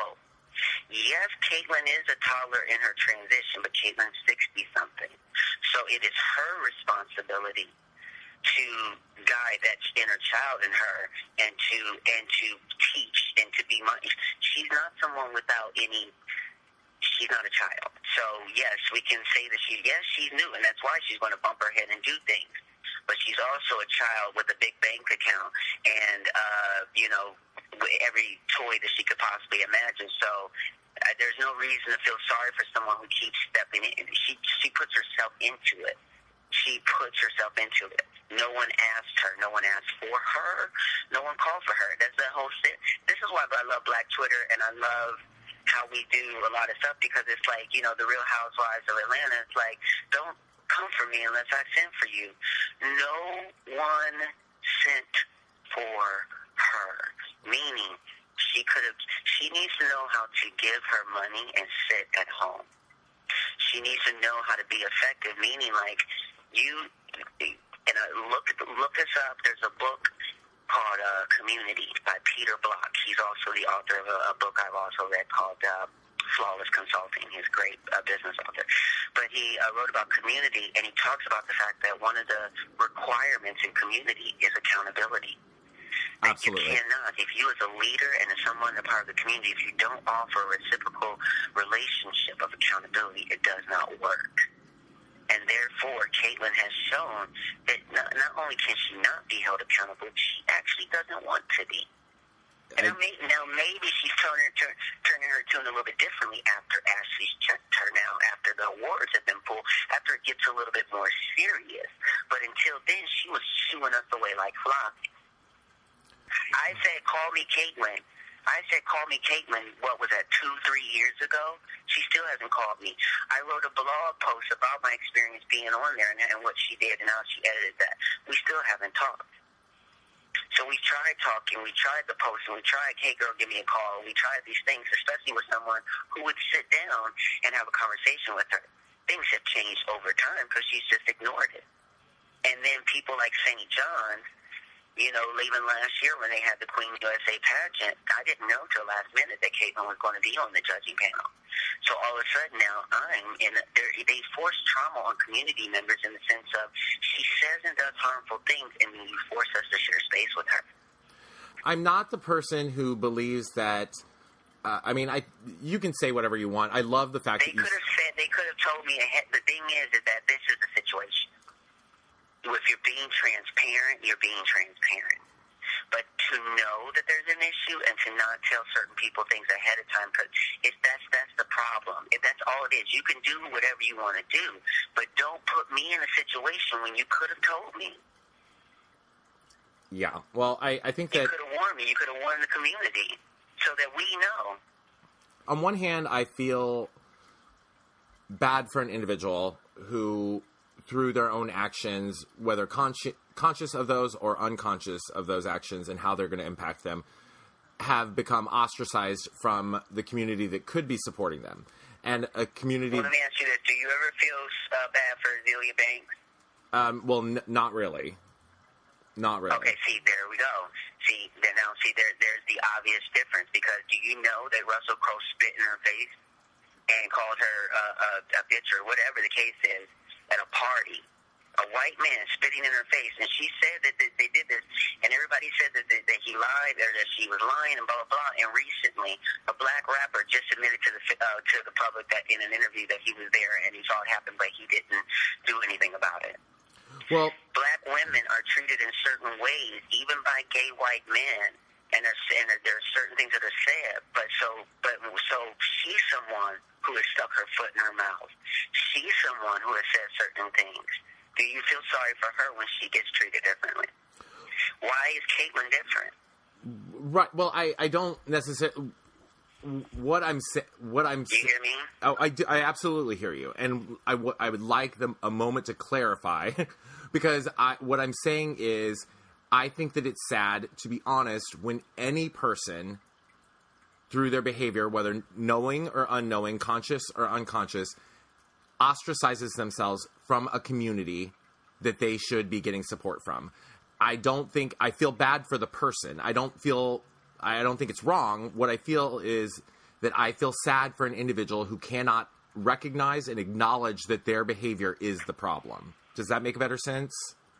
yes, Caitlyn is a toddler in her transition, but Caitlyn's sixty-something. So it is her responsibility to guide that inner child in her and to and to teach and to be mindful. She's not someone without any. She's not a child. So yes, we can say that she yes she's new, and that's why she's going to bump her head and do things. But she's also a child with a big bank account and uh, you know every toy that she could possibly imagine. So uh, there's no reason to feel sorry for someone who keeps stepping in. She she puts herself into it. She puts herself into it. No one asked her. No one asked for her. No one called for her. That's the whole shit. This is why I love Black Twitter, and I love how we do a lot of stuff, because it's like, you know, the Real Housewives of Atlanta. It's like, don't come for me unless I send for you. No one sent for her. Meaning, she could have. She needs to know how to give her money and sit at home. She needs to know how to be effective. Meaning, like you. And uh, look look this up. There's a book called uh, Community by Peter Block. He's also the author of a, a book I've also read called uh, Flawless Consulting. He's a great uh, business author. But he uh, wrote about community, and he talks about the fact that one of the requirements in community is accountability. That Absolutely. You cannot, if you as a leader and as someone a part of the community, if you don't offer a reciprocal relationship of accountability, it does not work. And therefore, Caitlyn has shown that not, not only can she not be held accountable, she actually doesn't want to be. And I, now, may, now maybe she's turning, turn, turning her tune a little bit differently after Ashley's checked her now, after the awards have been pulled, after it gets a little bit more serious. But until then, she was shooing us away like flies. I said, call me Caitlyn. I said, call me Caitlyn, what was that, two, three years ago? She still hasn't called me. I wrote a blog post about my experience being on there and, and what she did and how she edited that. We still haven't talked. So we tried talking, we tried the post, and we tried, hey, girl, give me a call. We tried these things, especially with someone who would sit down and have a conversation with her. Things have changed over time because she's just ignored it. And then people like Saint John, you know, leaving last year when they had the Queen U S A pageant, I didn't know till last minute that Caitlyn was going to be on the judging panel. So all of a sudden now I'm in, they force trauma on community members in the sense of she says and does harmful things, and then you force us to share space with her. I'm not the person who believes that. Uh, I mean, I you can say whatever you want. I love the fact They that you. could have said. They could have told me. Ahead. The thing is, is that this is the situation. If you're being transparent, you're being transparent. But to know that there's an issue and to not tell certain people things ahead of time, because that's that's the problem. If that's all it is, you can do whatever you want to do, but don't put me in a situation when you could have told me. Yeah, well, I, I think that... You could have warned me. You could have warned the community so that we know. On one hand, I feel bad for an individual who, through their own actions, whether consci- conscious of those or unconscious of those actions and how they're going to impact them, have become ostracized from the community that could be supporting them. And a community... Well, let me ask you this. Do you ever feel uh, bad for Azealia Banks? Um, well, n- not really. Not really. Okay, see, there we go. See, then now, see, there, there's the obvious difference, because do you know that Russell Crowe spit in her face and called her uh, a, a bitch or whatever the case is at a party? A white man spitting in her face, and she said that they, they did this, and everybody said that, that, that he lied, or that she was lying, and blah, blah, blah. And recently, a black rapper just admitted to the uh, to the public that in an interview that he was there and he saw it happen, but he didn't do anything about it. Well, black women are treated in certain ways, even by gay white men, and there's and there are certain things that are said. But so, but so she's someone who has stuck her foot in her mouth. She's someone who has said certain things. Do you feel sorry for her when she gets treated differently? Why is Caitlyn different? Right. Well, I, I don't necessarily. What I'm sa- what I'm. You hear me? Oh, I, do, I absolutely hear you, and I, w- I would like them a moment to clarify, because I what I'm saying is, I think that it's sad, to be honest, when any person, through their behavior, whether knowing or unknowing, conscious or unconscious, ostracizes themselves from a community that they should be getting support from. I don't think I feel bad for the person. I don't feel. I don't think it's wrong. What I feel is that I feel sad for an individual who cannot recognize and acknowledge that their behavior is the problem. Does that make better sense?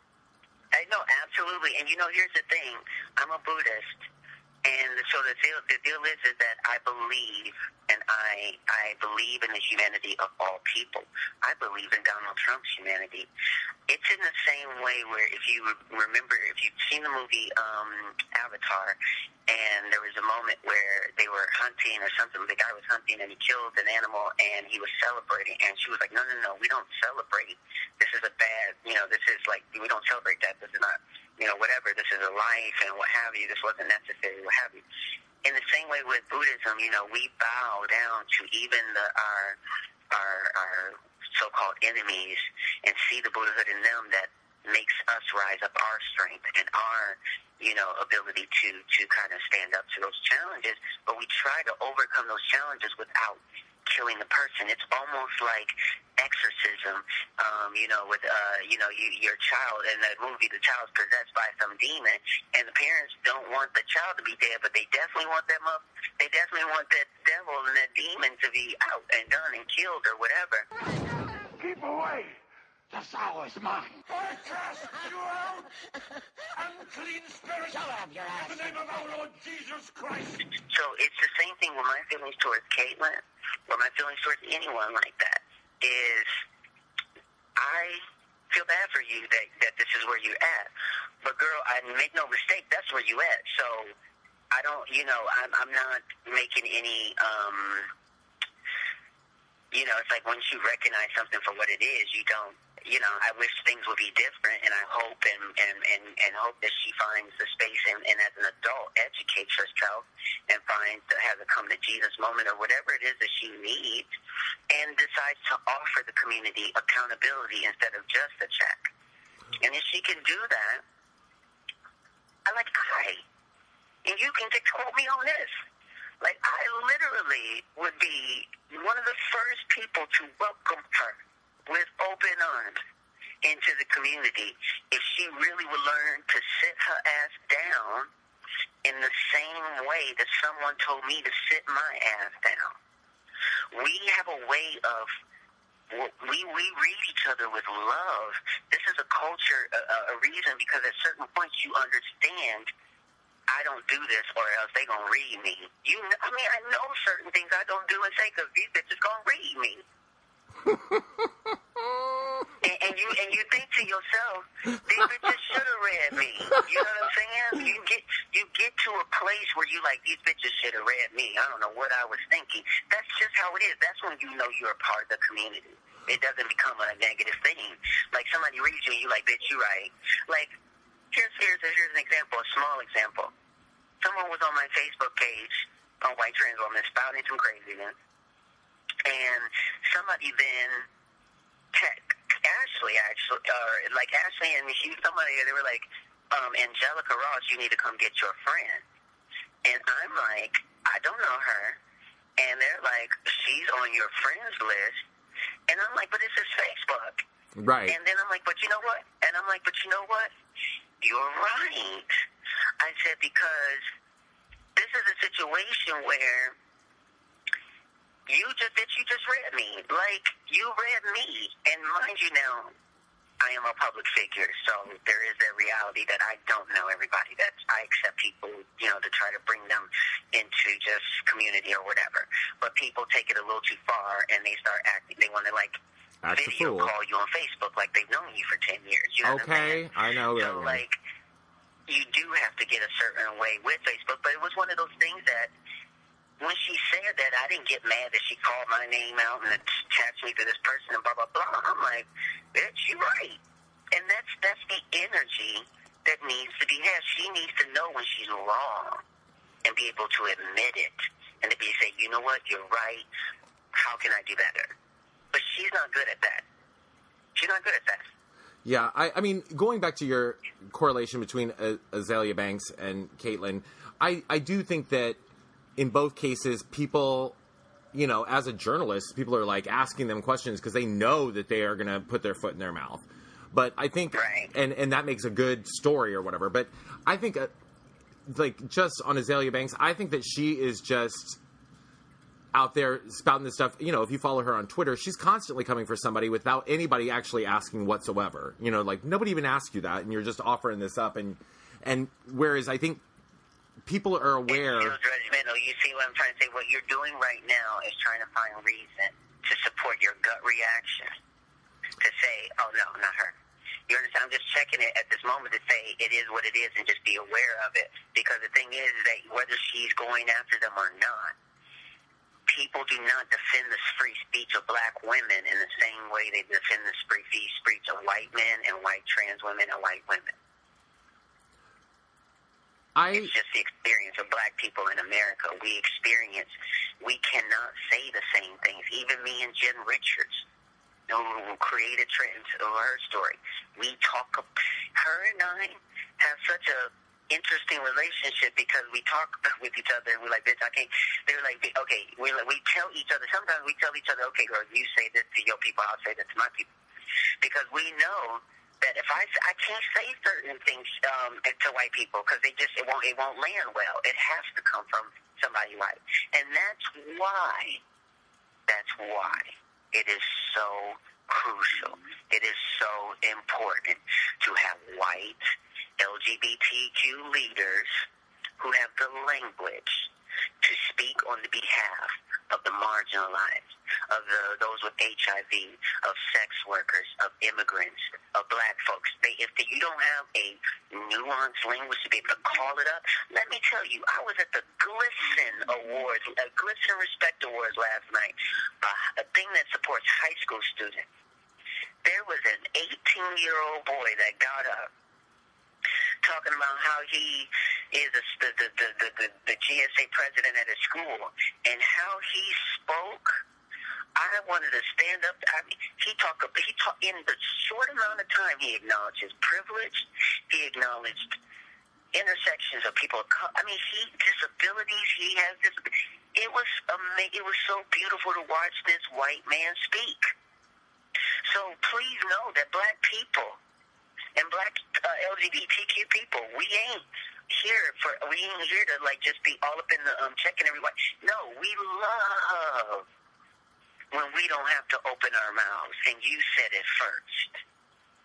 I know, absolutely. And you know, here's the thing. I'm a Buddhist. And so the deal, the deal is, is that I believe, and I I believe in the humanity of all people. I believe in Donald Trump's humanity. It's in the same way where, if you remember, if you've seen the movie um, Avatar, and there was a moment where they were hunting or something, the guy was hunting and he killed an animal and he was celebrating, and she was like, no, no, no, we don't celebrate. This is a bad, you know, this is like, we don't celebrate that. This is not, you know, whatever, this is a life and what have you. This wasn't necessary, what have you. In the same way with Buddhism, you know, we bow down to even the, our, our, our so-called enemies and see the Buddhahood in them that makes us rise up our strength and our, you know, ability to, to kind of stand up to those challenges. But we try to overcome those challenges without killing the person. It's almost like exorcism, um, you know, with, uh, you know, you, your child in that movie, the child's possessed by some demon, and the parents don't want the child to be dead, but they definitely want them up. They definitely want that devil and that demon to be out and done and killed or whatever. Keep away! The sow is mine! I cast you out! Unclean spirit! Shut up, your ass! In the name of our Lord Jesus Christ! So it's the same thing with my feelings towards Caitlyn, or my feelings towards anyone like that, is I feel bad for you that, that this is where you're at. But girl, I make no mistake, that's where you at. So I don't, you know, I'm, I'm not making any, um, you know, it's like once you recognize something for what it is, you don't, you know, I wish things would be different, and I hope and, and, and, and hope that she finds the space and, and as an adult educates herself and finds, has a come to Jesus moment or whatever it is that she needs, and decides to offer the community accountability instead of just a check. And if she can do that, I'm like, hi, and you can just quote me on this. Like, I literally would be one of the first people to welcome her with open arms into the community if she really would learn to sit her ass down in the same way that someone told me to sit my ass down. We have a way of, we, we read each other with love. This is a culture, a, a reason, because at certain points you understand I don't do this or else they gonna read me. You, I mean, I know certain things I don't do and say because these bitches gonna read me. and, and you and you think to yourself, these bitches should have read me. You know what I'm saying? You get you get to a place where you like, these bitches should have read me. I don't know what I was thinking. That's just how it is. That's when you know you're a part of the community. It doesn't become a negative thing. Like somebody reads you and you like, bitch, you right. Like here's here's here's an example, a small example. Someone was on my Facebook page, a white trans woman, spouting some craziness. And somebody then, Ashley, actually, or like Ashley and she, somebody, they were like, um, Angelica Ross, you need to come get your friend. And I'm like, I don't know her. And they're like, she's on your friends list. And I'm like, but this is Facebook. Right. And then I'm like, but you know what? And I'm like, but you know what? You're right. I said, because this is a situation where you just, bitch, you just read me. Like, you read me. And mind you now, I am a public figure, so there is that reality that I don't know everybody. That I accept people, you know, to try to bring them into just community or whatever. But people take it a little too far, and they start acting, they want to, like, Act video call you on Facebook like they've known you for ten years. You know okay, what I'm I know that. So, like, you do have to get a certain way with Facebook, but it was one of those things that when she said that, I didn't get mad that she called my name out and attached me to this person and blah, blah, blah. I'm like, bitch, you're right. And that's, that's the energy that needs to be had. She needs to know when she's wrong and be able to admit it and to be say, you know what, you're right. How can I do better? But she's not good at that. She's not good at that. Yeah, I, I mean, going back to your correlation between uh, Azealia Banks and Caitlyn, I, I do think that in both cases, people, you know, as a journalist, people are like asking them questions because they know that they are going to put their foot in their mouth. But I think, right. and, and that makes a good story or whatever. But I think, uh, like, just on Azealia Banks, I think that she is just out there spouting this stuff. You know, if you follow her on Twitter, she's constantly coming for somebody without anybody actually asking whatsoever. You know, like, nobody even asks you that, and you're just offering this up. And and whereas I think people are aware. It's still judgmental. You see what I'm trying to say? What you're doing right now is trying to find reason to support your gut reaction. To say, oh, no, not her. You understand? I'm just checking it at this moment to say it is what it is and just be aware of it. Because the thing is that whether she's going after them or not, people do not defend the free speech of black women in the same way they defend the free speech of white men and white trans women and white women. I, it's just the experience of black people in America. We experience, we cannot say the same things. Even me and Jen Richards, who created trends of her story, we talk, her and I have such a interesting relationship because we talk with each other and we're like, bitch, I can't. They're like, okay, we we tell each other. Sometimes we tell each other, okay, girl, you say this to your people, I'll say this to my people, because we know that if I I can't say certain things um, to white people because they just it won't it won't land well. It has to come from somebody white, and that's why that's why it is so crucial. It is so important to have white L G B T Q leaders who have the language to speak on the behalf of the marginalized, of the, those with H I V, of sex workers, of immigrants, of black folks. They, if the, you don't have a nuanced language to be able to call it up, let me tell you, I was at the GLSEN Awards, uh, GLSEN Respect Awards last night, uh, a thing that supports high school students. There was an eighteen-year-old boy that got up talking about how he is a, the, the, the, the, the G S A president at his school and how he spoke. I wanted to stand up. I mean, he talked. He talked in the short amount of time. He acknowledged his privilege. He acknowledged intersections of people. I mean, he disabilities. He has this. It was amazing. It was so beautiful to watch this white man speak. So please know that black people and black uh, L G B T Q people, we ain't here for, we ain't here to like just be all up in the um checking everyone. No, we love when we don't have to open our mouths, and you said it first.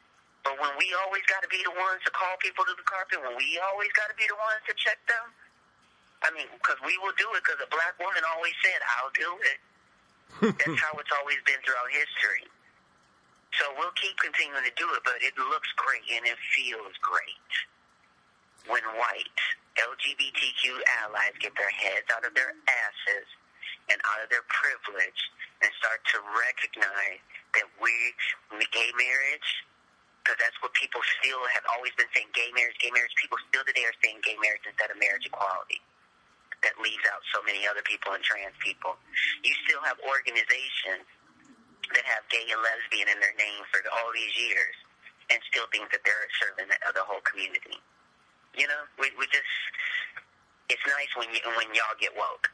But when we always got to be the ones to call people to the carpet, when we always got to be the ones to check them, I mean, because we will do it because a black woman always said, I'll do it. That's how it's always been throughout history. So we'll keep continuing to do it, but it looks great and it feels great when white L G B T Q allies get their heads out of their asses and out of their privilege and start to recognize that we, gay marriage, because that's what people still have always been saying, gay marriage, gay marriage. People still today are saying gay marriage instead of marriage equality. That leaves out so many other people and trans people. You still have organizations that have gay and lesbian in their name for all these years and still think that they're serving the, the whole community. You know, we, we just, it's nice when you, when y'all get woke.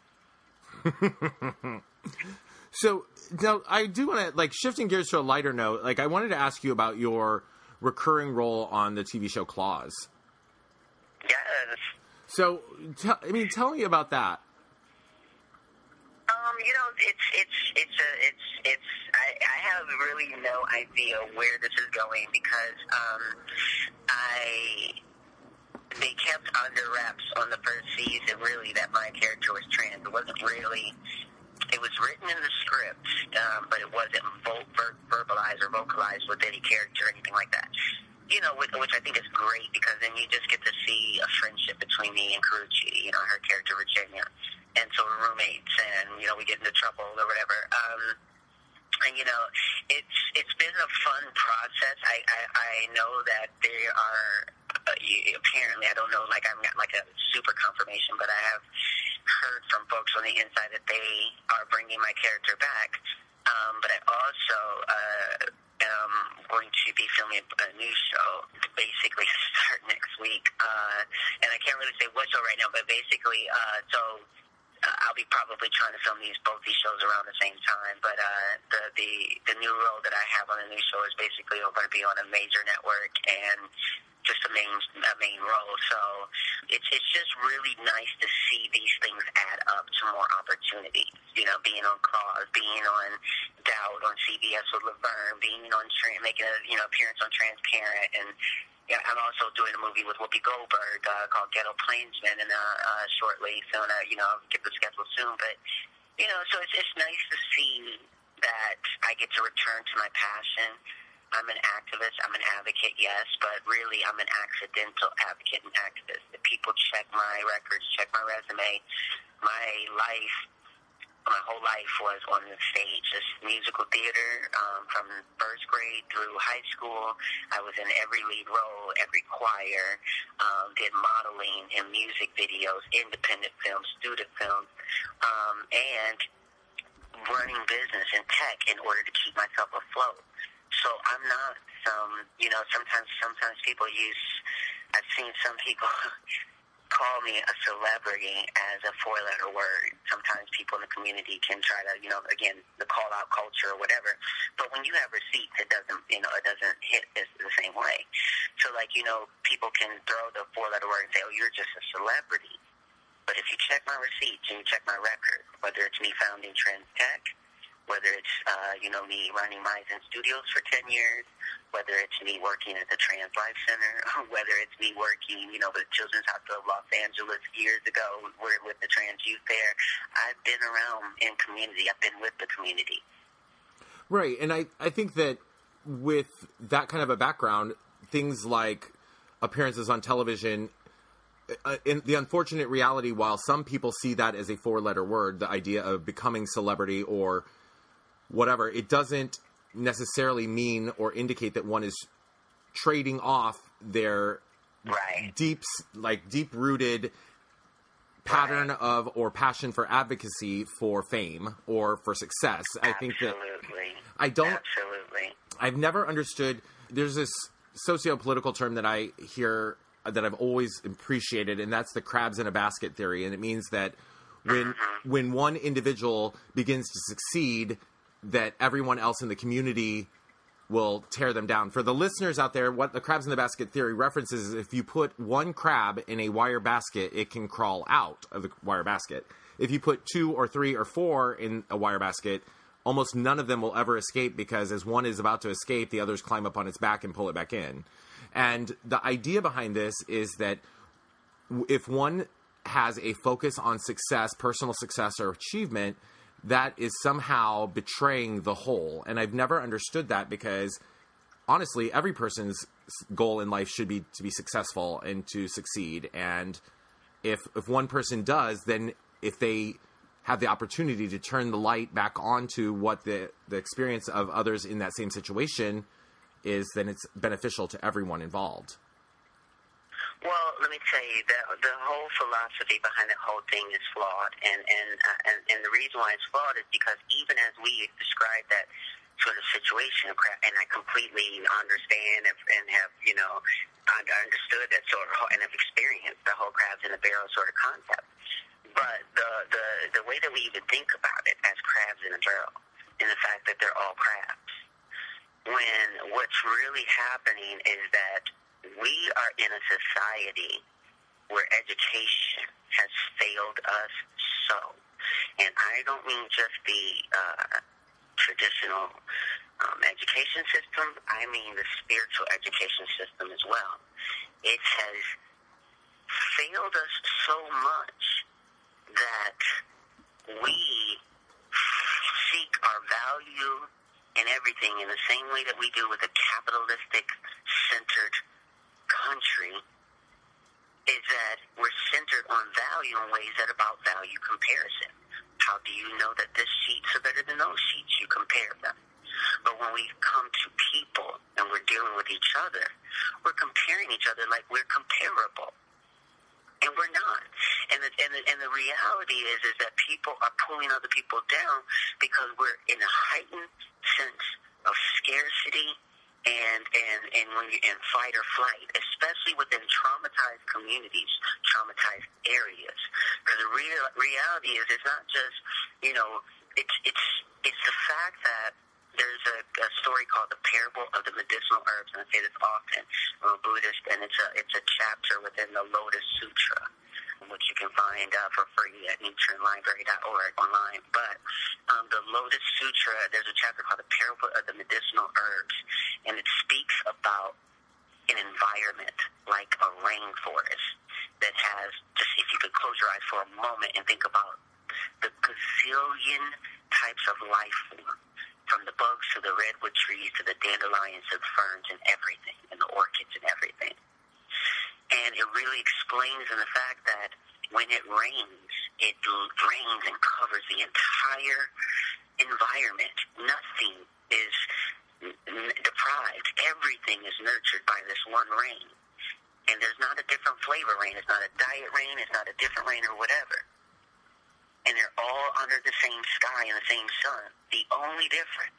So, now, I do want to, like, shifting gears to a lighter note, like, I wanted to ask you about your recurring role on the T V show Claws. Yes. So, tell, I mean, tell me about that. Um, you know, it's, it's, it's, a, it's, it's, I, I have really no idea where this is going because, um, I, they kept under wraps on the first season, really, that my character was trans. It wasn't really, it was written in the script, um, but it wasn't vo- ver- verbalized or vocalized with any character or anything like that. You know, which, which I think is great because then you just get to see a friendship between me and Karuchi, you know, her character Virginia. And so we're roommates and, you know, we get into trouble or whatever. Um, and, you know, it's it's been a fun process. I, I, I know that there are, uh, you, apparently, I don't know, like I'm not like a super confirmation, but I have heard from folks on the inside that they are bringing my character back. Um, but I also uh, am going to be filming a new show, basically start next week. Uh, and I can't really say what show right now, but basically, uh, so uh, I'll be probably trying to film these both these shows around the same time. But uh, the, the the new role that I have on the new show is basically going to be on a major network and just a main a main role. So it's it's just really nice to see these things add up to more opportunities. You know, being on Claws, being on Doubt on C B S with Laverne, being on making a you know appearance on Transparent, and yeah, I'm also doing a movie with Whoopi Goldberg uh, called Ghetto Plainsman, and uh, uh, shortly, so uh, you know, I'll get the schedule soon. But you know, so it's it's nice to see that I get to return to my passion. I'm an activist, I'm an advocate, yes, but really I'm an accidental advocate and activist. If people check my records, check my resume, my life, my whole life was on the stage, just musical theater, um, from first grade through high school. I was in every lead role, every choir, um, did modeling and music videos, independent films, student films, um, and running business in tech in order to keep myself afloat. So I'm not some, you know, sometimes sometimes people use, I've seen some people call me a celebrity as a four-letter word. Sometimes people in the community can try to, you know, again, the call-out culture or whatever. But when you have receipts, it doesn't, you know, it doesn't hit this the same way. So, like, you know, people can throw the four-letter word and say, oh, you're just a celebrity. But if you check my receipts and you check my record, whether it's me founding Trans Tech, whether it's, uh, you know, me running Maizen Studios for ten years, whether it's me working at the Trans Life Center, whether it's me working, you know, with Children's Hospital of Los Angeles years ago, we're with the trans youth there. I've been around in community. I've been with the community. Right, and I, I think that with that kind of a background, things like appearances on television, uh, in the unfortunate reality, while some people see that as a four-letter word, the idea of becoming celebrity or whatever, it doesn't necessarily mean or indicate that one is trading off their right. deep, like deep-rooted pattern right. of or passion for advocacy for fame or for success. Absolutely. I think that I don't. Absolutely. I've never understood. There's this socio-political term that I hear that I've always appreciated, and that's the crabs in a basket theory. And it means that when mm-hmm. when one individual begins to succeed, that everyone else in the community will tear them down. For the listeners out there, what the crabs in the basket theory references is if you put one crab in a wire basket, it can crawl out of the wire basket. If you put two or three or four in a wire basket, almost none of them will ever escape, because as one is about to escape, the others climb up on its back and pull it back in. And the idea behind this is that if one has a focus on success, personal success or achievement, that is somehow betraying the whole. And I've never understood that, because honestly, every person's goal in life should be to be successful and to succeed. And if if one person does, then if they have the opportunity to turn the light back onto what the, the experience of others in that same situation is, then it's beneficial to everyone involved. Well, let me tell you, the, the whole philosophy behind the whole thing is flawed, and and, uh, and and the reason why it's flawed is because even as we describe that sort of situation, and I completely understand and, and have, you know, understood that sort of, and have experienced the whole crabs in a barrel sort of concept, but the, the, the way that we even think about it as crabs in a barrel, and the fact that they're all crabs, when what's really happening is that we are in a society where education has failed us so. And I don't mean just the uh, traditional um, education system. I mean the spiritual education system as well. It has failed us so much that we seek our value in everything in the same way that we do with a capitalistic-centered country, is that we're centered on value in ways that are about value comparison. How do you know that this sheets are better than those sheets? You compare them. But when we come to people and we're dealing with each other, we're comparing each other like we're comparable. And we're not. And the, and the, and the reality is, is that people are pulling other people down because we're in a heightened sense of scarcity and and and when you're in fight or flight, especially within traumatized communities, traumatized areas. Because the real reality is, it's not just, you know, it's it's it's the fact that there's a, a story called The Parable of the Medicinal Herbs, and I say this often. I'm a Buddhist, and it's a it's a chapter within the Lotus Sutra, which you can find uh, for free at nutrient library dot org online. But um, the Lotus Sutra, there's a chapter called The Parable of the Medicinal Herbs, and it speaks about an environment like a rainforest that has, just if you could close your eyes for a moment and think about the gazillion types of life form, from the bugs to the redwood trees to the dandelions to the ferns and everything, and the orchids and everything. And it really explains in the fact that when it rains, it rains and covers the entire environment. Nothing is deprived. Everything is nurtured by this one rain. And there's not a different flavor rain. It's not a diet rain. It's not a different rain or whatever. And they're all under the same sky and the same sun. The only difference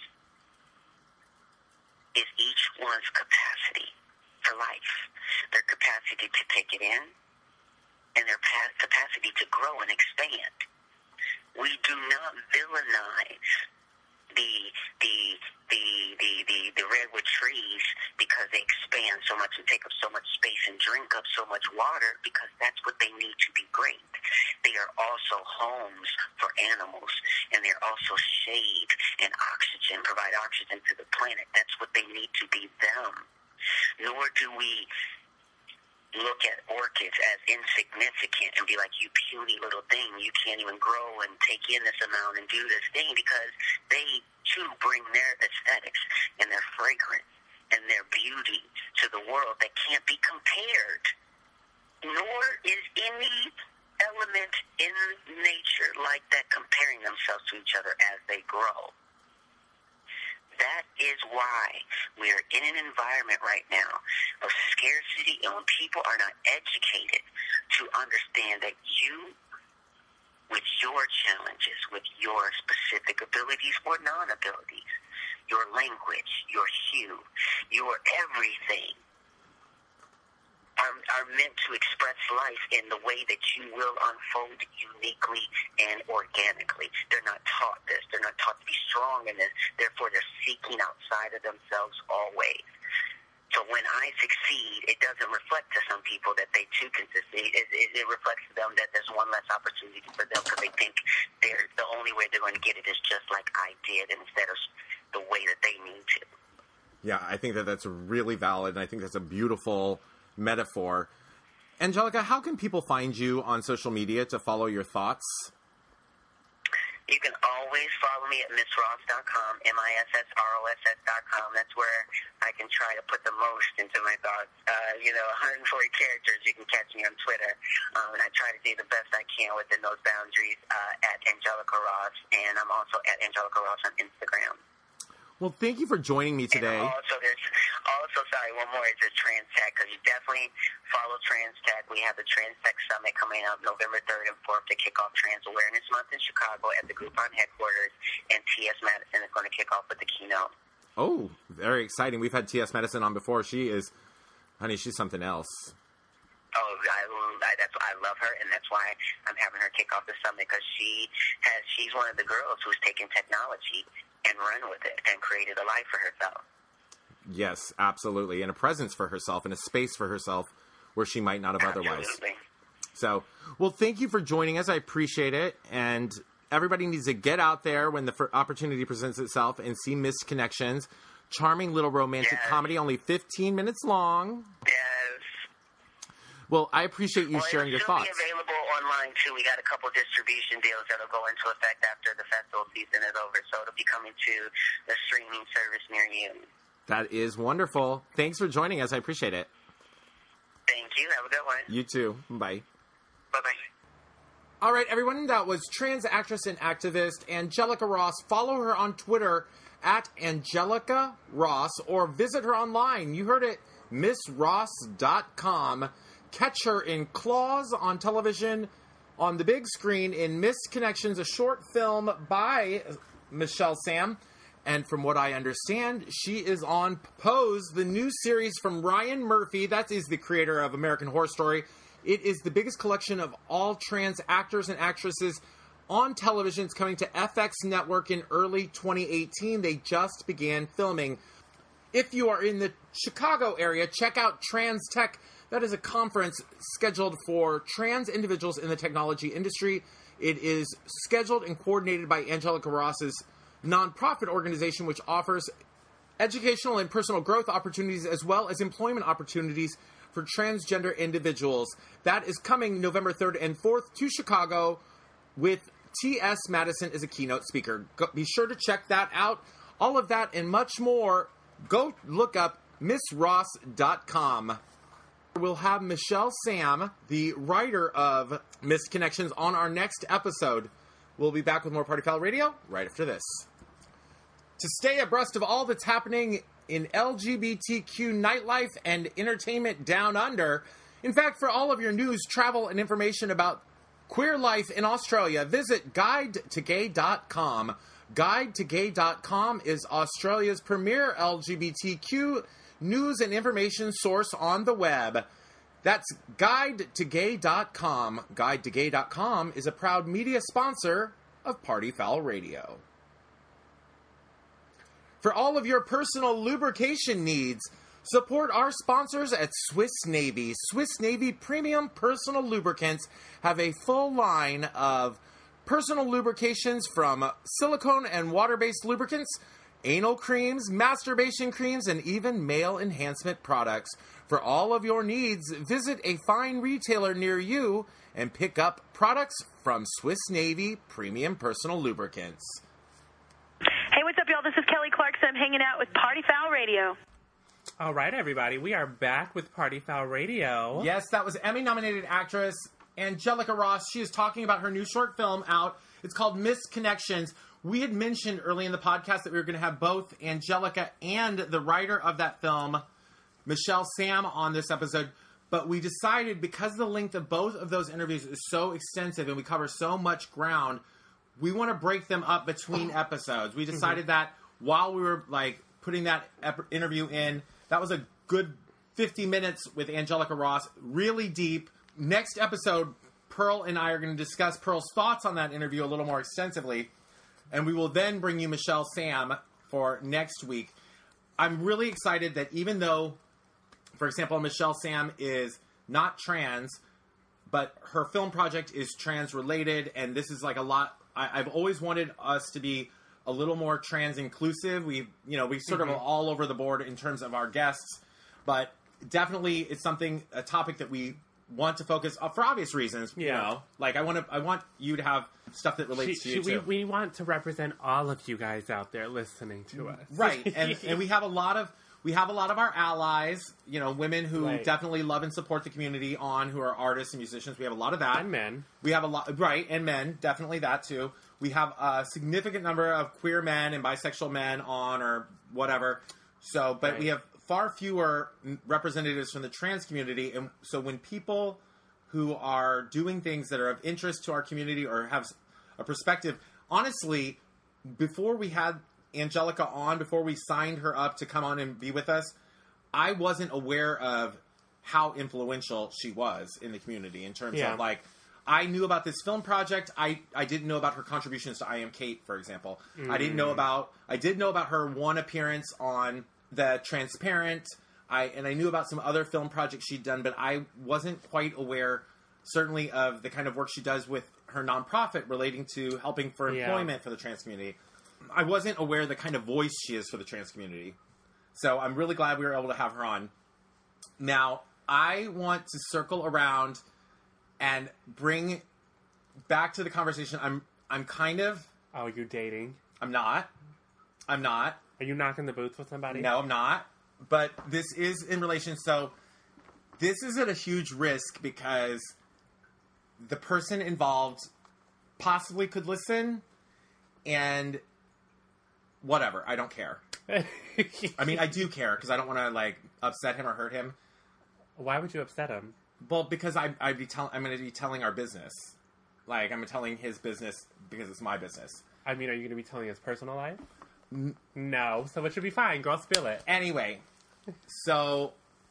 is each one's capacity for life, their capacity to take it in, and their capacity to grow and expand. We do not villainize the the the the the, the redwood trees because they expand so much and take up so much space and drink up so much water, because that's what they need to be great. They are also homes for animals, and they're also shade and oxygen, provide oxygen to the planet. That's what they need to be them. Nor do we look at orchids as insignificant and be like, you puny little thing, you can't even grow and take in this amount and do this thing, because they too bring their aesthetics and their fragrance and their beauty to the world that can't be compared. Nor is any element in nature like that comparing themselves to each other as they grow. That is why we are in an environment right now of scarcity, and when people are not educated to understand that you, with your challenges, with your specific abilities or non-abilities, your language, your hue, your everything, Are, are meant to express life in the way that you will unfold uniquely and organically. They're not taught this. They're not taught to be strong in this. Therefore, they're seeking outside of themselves always So when I succeed, it doesn't reflect to some people that they too can succeed. It, it, it reflects to them that there's one less opportunity for them because they think they're the only way they're going to get it is just like I did instead of the way that they need to. Yeah, I think that that's really valid, and I think that's a beautiful metaphor. Angelica, how can people find you on social media to follow your thoughts? You can always follow me at miss ross dot com, M I S S R O S S dot com. That's where I can try to put the most into my thoughts. Uh, you know, one hundred forty characters, you can catch me on Twitter. Um, and I try to do the best I can within those boundaries uh, at Angelica Ross. And I'm also at Angelica Ross on Instagram. Well, thank you for joining me today. And also, there's also, sorry, one more is the Trans Tech, because you definitely follow Trans Tech. We have the Trans Tech Summit coming up November third and fourth to kick off Trans Awareness Month in Chicago at the Groupon headquarters, and T S Madison is going to kick off with the keynote. Oh, very exciting. We've had T S Madison on before. She is, honey, she's something else. Oh, I, I, that's I love her, and that's why I'm having her kick off the summit, because she has she's one of the girls who's taken technology and run with it and created a life for herself. Yes, absolutely. And a presence for herself and a space for herself where she might not have Absolutely. otherwise. So, well, thank you for joining us. I appreciate it. And everybody needs to get out there when the f- opportunity presents itself and see Missed Connections. Charming little romantic Yes. comedy, only fifteen minutes long. Yes. Well, I appreciate you Well, sharing your it'll still thoughts. be available online, too. We got a couple distribution deals that'll go into effect after the festival season is over, so it'll be coming to the streaming service near you. That is wonderful. Thanks for joining us. I appreciate it. Thank you. Have a good one. You too. Bye. Bye-bye. All right, everyone, that was trans actress and activist Angelica Ross. Follow her on Twitter at Angelica Ross, or visit her online. You heard it, miss ross dot com. Catch her in Claws on television, on the big screen in Missed Connections, a short film by Michelle Sam. And from what I understand, she is on Pose, the new series from Ryan Murphy. That is the creator of American Horror Story. It is the biggest collection of all trans actors and actresses on television. It's coming to F X Network in early twenty eighteen. They just began filming. If you are in the Chicago area, check out Trans Tech. That is a conference scheduled for trans individuals in the technology industry. It is scheduled and coordinated by Angelica Ross's nonprofit organization, which offers educational and personal growth opportunities as well as employment opportunities for transgender individuals. That is coming November third and fourth to Chicago with T S Madison as a keynote speaker. Go, be sure to check that out. All of that and much more, go look up miss ross dot com. We'll have Michelle Sam, the writer of Missed Connections, on our next episode. We'll be back with more Party Foul Radio right after this. To stay abreast of all that's happening in L G B T Q nightlife and entertainment down under, in fact, for all of your news, travel, and information about queer life in Australia, visit guide to gay dot com. guide to gay dot com is Australia's premier L G B T Q news and information source on the web. That's guide to gay dot com. guide to gay dot com is a proud media sponsor of Party Foul Radio. For all of your personal lubrication needs, support our sponsors at Swiss Navy. Swiss Navy Premium Personal Lubricants have a full line of personal lubrications from silicone and water-based lubricants, anal creams, masturbation creams, and even male enhancement products. For all of your needs, visit a fine retailer near you and pick up products from Swiss Navy Premium Personal Lubricants. Hey, what's up, y'all? This is Kelly Clarkson. I'm hanging out with Party Foul Radio. All right, everybody. We are back with Party Foul Radio. Yes, that was Emmy-nominated actress Angelica Ross. She is talking about her new short film out. It's called Missed Connections. We had mentioned early in the podcast that we were going to have both Angelica and the writer of that film, Michelle Sam, on this episode. But we decided, because the length of both of those interviews is so extensive and we cover so much ground, we want to break them up between episodes. We decided mm-hmm. that while we were like putting that ep- interview in, that was a good fifty minutes with Angelica Ross, really deep. Next episode, Pearl and I are going to discuss Pearl's thoughts on that interview a little more extensively. And we will then bring you Michelle Sam for next week. I'm really excited that even though for example, Michelle Sam is not trans, but her film project is trans related, and this is like a lot. I, I've always wanted us to be a little more trans inclusive. We, you know, we sort Mm-hmm. of all over the board in terms of our guests, but definitely it's something, a topic that we want to focus uh, for obvious reasons. You Yeah. know, like I want to, I want you to have stuff that relates She- to you she- too. we, we want to represent all of you guys out there listening to us. Right, and and we have a lot of we have a lot of our allies, you know, women who Right. definitely love and support the community on, who are artists and musicians. We have a lot of that. And men. We have a lot, right, and men, definitely that too. We have a significant number of queer men and bisexual men on, or whatever. So, but Right. we have far fewer representatives from the trans community, and so when people who are doing things that are of interest to our community or have a perspective, honestly, before we had Angelica on, before we signed her up to come on and be with us, I wasn't aware of how influential she was in the community in terms Yeah. of like, I knew about this film project. I, I didn't know about her contributions to I Am Kate, for example. I didn't know about, I did know about her one appearance on The Transparent. I, and I knew about some other film projects she'd done, but I wasn't quite aware, certainly, of the kind of work she does with her nonprofit relating to helping for Yeah. employment for the trans community. I wasn't aware of the kind of voice she is for the trans community. So I'm really glad we were able to have her on. Now, I want to circle around and bring back to the conversation. I'm I'm kind of Oh, you're dating? I'm not. I'm not. Are you knocking the boots with somebody? No, I'm not. But this is in relation, so this is at a huge risk because the person involved possibly could listen, and whatever, I don't care. I mean, I do care because I don't want to like upset him or hurt him. Why would you upset him? Well, because I I'd be tell, I'm going to be telling our business, like I'm telling his business because it's my business. I mean, are you going to be telling his personal life? N- no, so it should be fine. Girl, spill it. Anyway, so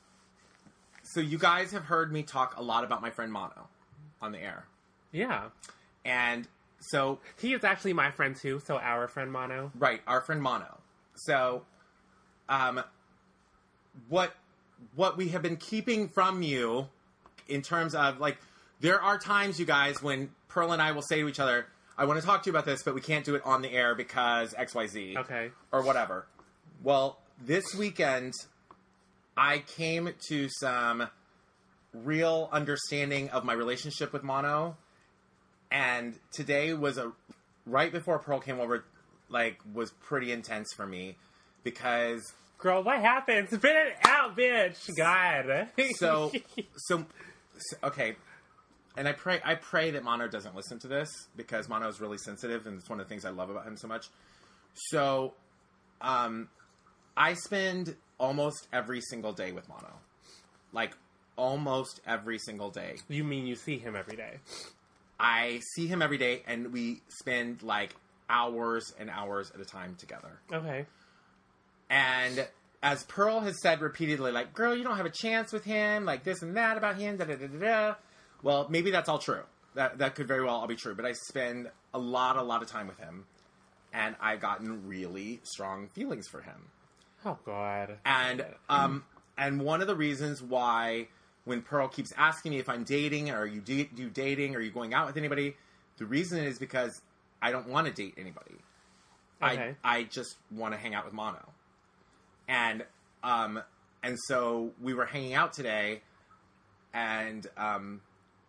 so you guys have heard me talk a lot about my friend Mono on the air, Yeah. and so He is actually my friend, too, so our friend Mono. right, our friend Mono. So, um, what what we have been keeping from you in terms of like, there are times, you guys, when Pearl and I will say to each other, I want to talk to you about this, but we can't do it on the air because X Y Z. Okay. Or whatever. Well, this weekend, I came to some real understanding of my relationship with Mono. And today was a, right before Pearl came over, like, was pretty intense for me. Because, Girl, what happened? Spit it out, bitch. God. so, so, so okay. And I pray, I pray that Mono doesn't listen to this because Mono is really sensitive, and it's one of the things I love about him so much. So, um, I spend almost every single day with Mono, like almost every single day. You mean you see him every day? I see him every day, and we spend like hours and hours at a time together. Okay. And as Pearl has said repeatedly, like, girl, you don't have a chance with him, like this and that about him, da da da da da. Well, maybe that's all true. That that could very well all be true. But I spend a lot, a lot of time with him, and I've gotten really strong feelings for him. Oh, God. And um, and one of the reasons why, when Pearl keeps asking me if I'm dating, or are you do, do dating, or are you going out with anybody, the reason is because I don't want to date anybody. Okay. I I just want to hang out with Mono. And um and so we were hanging out today, and um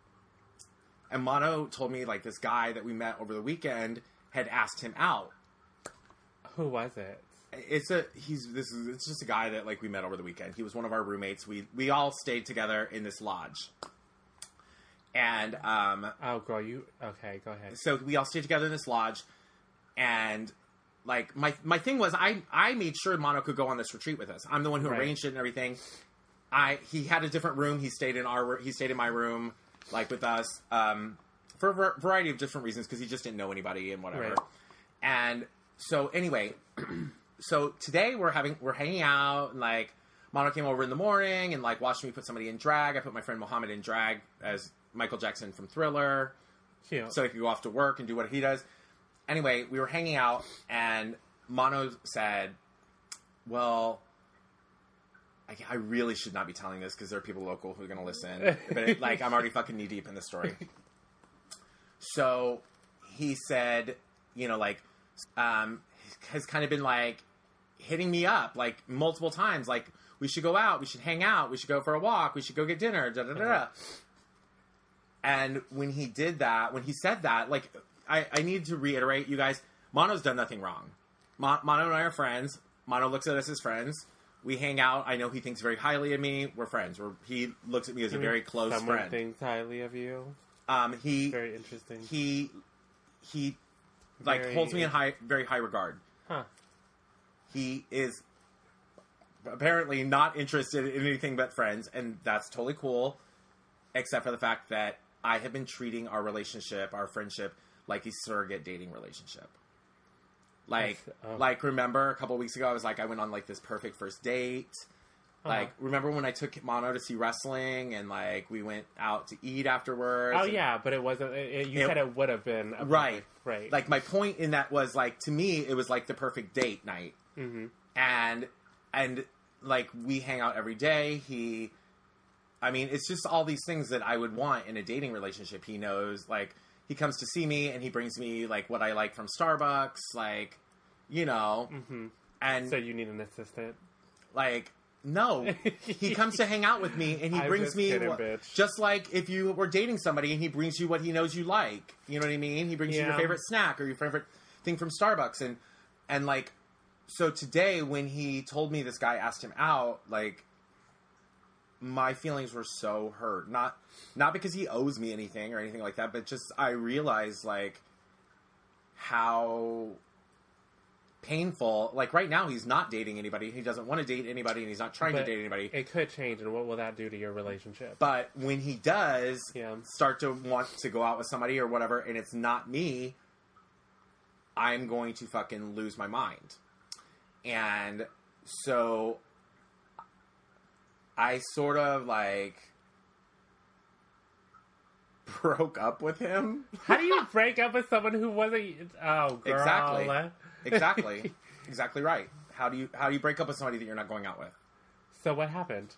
and Mono told me like this guy that we met over the weekend had asked him out. Who was it? It's a he's this is it's just a guy that like we met over the weekend. He was one of our roommates. We we all stayed together in this lodge. And um Oh, girl, you... Okay, go ahead. so we all stayed together in this lodge, and like my my thing was I I made sure Mono could go on this retreat with us. I'm the one who Right. arranged it and everything. I he had a different room. He stayed in our he stayed in my room like with us um for a var- variety of different reasons because he just didn't know anybody and whatever. Right. And so anyway, so today we're having we're hanging out, and like Mono came over in the morning and like watched me put somebody in drag. I put my friend Mohammed in drag as Michael Jackson from Thriller. Cute. So he could go off to work and do what he does. Anyway, we were hanging out, and Mono said, well, I, I really should not be telling this because there are people local who are going to listen. But it, like, I'm already fucking knee deep in the story. So he said, you know, like, um, has kind of been like hitting me up like multiple times. Like, we should go out. We should hang out. We should go for a walk. We should go get dinner. Da da da. da. And when he did that, when he said that, like, I, I need to reiterate, you guys, Mono's done nothing wrong. Mon- Mono and I are friends. Mono looks at us as friends. We hang out. I know he thinks very highly of me. We're friends. We're, he looks at me as a very close Someone friend. thinks highly of you. Um, he Very interesting. He he like Very- holds me in high, very high regard. Huh. He is apparently not interested in anything but friends, and that's totally cool. Except for the fact that I have been treating our relationship, our friendship, like a surrogate dating relationship. Like, Oh. like remember a couple weeks ago, I was like, I went on like this perfect first date. Like, remember when I took Mono to see wrestling, and like we went out to eat afterwards? Oh and- yeah, but it wasn't. It, it- you It- said it would have been a Right. perfect- right. Like, my point in that was, like, to me, it was, like, the perfect date night. Mhm. And, and, like, we hang out every day. He, I mean, it's just all these things that I would want in a dating relationship. He knows, like, he comes to see me, and he brings me, like, what I like from Starbucks, like, you know. Mhm. And, So you need an assistant. like, no. He comes to hang out with me, and he I'm brings just me kidding, what- bitch. just like if you were dating somebody and he brings you what he knows you like. You know what I mean? He brings you your Yeah. favorite snack or your favorite thing from Starbucks, and and like, so today when he told me this guy asked him out, like, my feelings were so hurt. Not not because he owes me anything or anything like that, but just I realized like how painful. Like, right now he's not dating anybody. He doesn't want to date anybody, and he's not trying But to date anybody. It could change, and what will that do to your relationship? But when he does Yeah. start to want to go out with somebody or whatever, and it's not me, I'm going to fucking lose my mind. And so I sort of like broke up with him. How do you break up with someone who wasn't? Oh, girl. Exactly. Exactly. Exactly right. How do you how do you break up with somebody that you're not going out with? So what happened?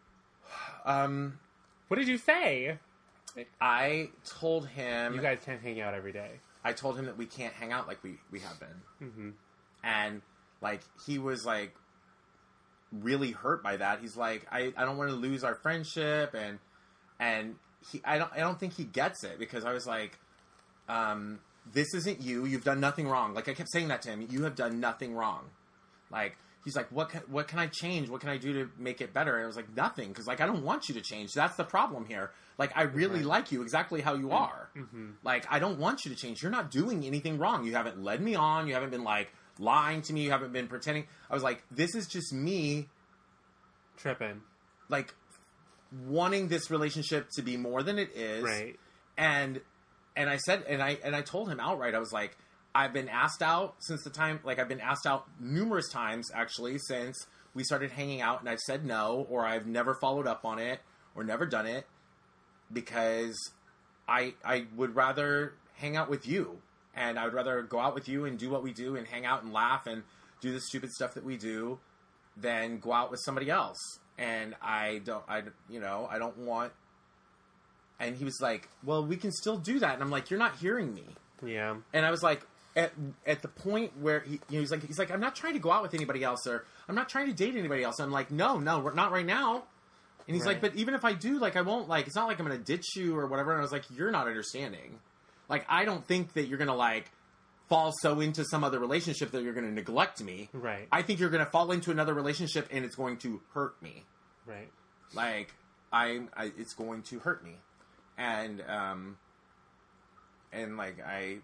Um, What did you say? I told him You guys can't hang out every day. I told him that we can't hang out like we, we have been. Mm-hmm. And, like, he was, like, really hurt by that. He's like, I, I don't want to lose our friendship. And, and he, I don't, I don't think he gets it, because I was like, um, this isn't you. You've done nothing wrong. Like, I kept saying that to him. You have done nothing wrong. Like, he's like, what can, what can I change? What can I do to make it better? And I was like, nothing. Cause like, I don't want you to change. That's the problem here. Like, I really Right. like you exactly how you are. Mm-hmm. Like, I don't want you to change. You're not doing anything wrong. You haven't led me on. You haven't been like lying to me. You haven't been pretending. I was like, this is just me, Tripping. like, wanting this relationship to be more than it is. Right. And, and I said, and I, and I told him outright, I was like, I've been asked out since the time, like, I've been asked out numerous times, actually, since we started hanging out, and I've said no, or I've never followed up on it, or never done it, because I I would rather hang out with you, and I would rather go out with you and do what we do, and hang out and laugh, and do the stupid stuff that we do, than go out with somebody else. And I don't, I, you know, I don't want, and he was like, well, we can still do that, and I'm like, you're not hearing me. Yeah. And I was like, at at the point where he, you know, he's like, he's like, I'm not trying to go out with anybody else, or I'm not trying to date anybody else. I'm like, no, no, we're not right now. And he's like, Right. but even if I do, like, I won't, like, it's not like I'm going to ditch you or whatever. And I was like, you're not understanding. Like, I don't think that you're going to, like, fall so into some other relationship that you're going to neglect me. Right. I think you're going to fall into another relationship and it's going to hurt me. Right. Like, I, I it's going to hurt me. And, um, and, like, I,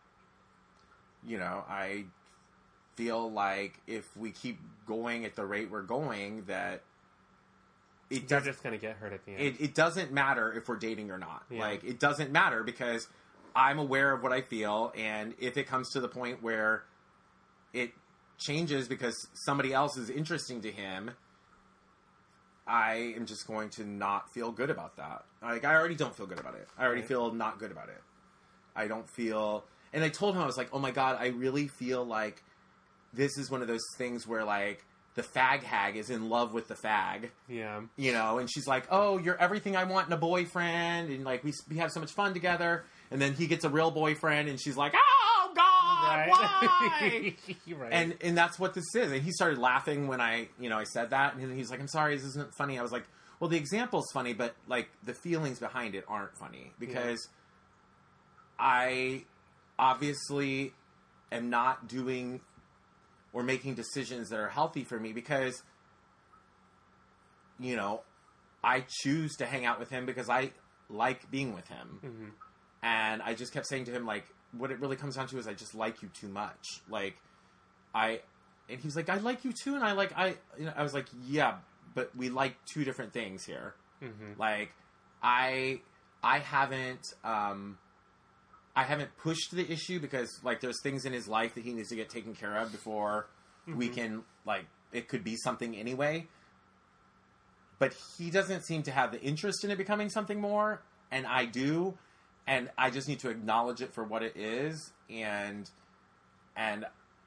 you know, I feel like if we keep going at the rate we're going, that it You're does, just gonna get hurt at the end. it, it doesn't matter if we're dating or not. Yeah. Like, it doesn't matter, because I'm aware of what I feel, and if it comes to the point where it changes because somebody else is interesting to him, I am just going to not feel good about that. Like, I already don't feel good about it. I already Right. feel not good about it. I don't feel... And I told him, I was like, oh my God, I really feel like this is one of those things where, like, the fag hag is in love with the fag. Yeah. You know, and she's like, oh, you're everything I want in a boyfriend, and like we we have so much fun together. And then he gets a real boyfriend, and she's like, oh God, Right. why? Right. And and that's what this is. And he started laughing when I you know I said that, and he's like, I'm sorry, this isn't funny. I was like, well, the example's funny, but like the feelings behind it aren't funny because I obviously am not doing or making decisions that are healthy for me because, you know, I choose to hang out with him because I like being with him. Mm-hmm. And I just kept saying to him, like, what it really comes down to is I just like you too much. Like, I, and he was like, I like you too. And I like, I, you know, I was like, yeah, but we like two different things here. Mm-hmm. Like, I, I haven't, um, I haven't pushed the issue because, like, there's things in his life that he needs to get taken care of before mm-hmm. we can, like, it could be something anyway. But he doesn't seem to have the interest in it becoming something more, and I do, and I just need to acknowledge it for what it is, and, and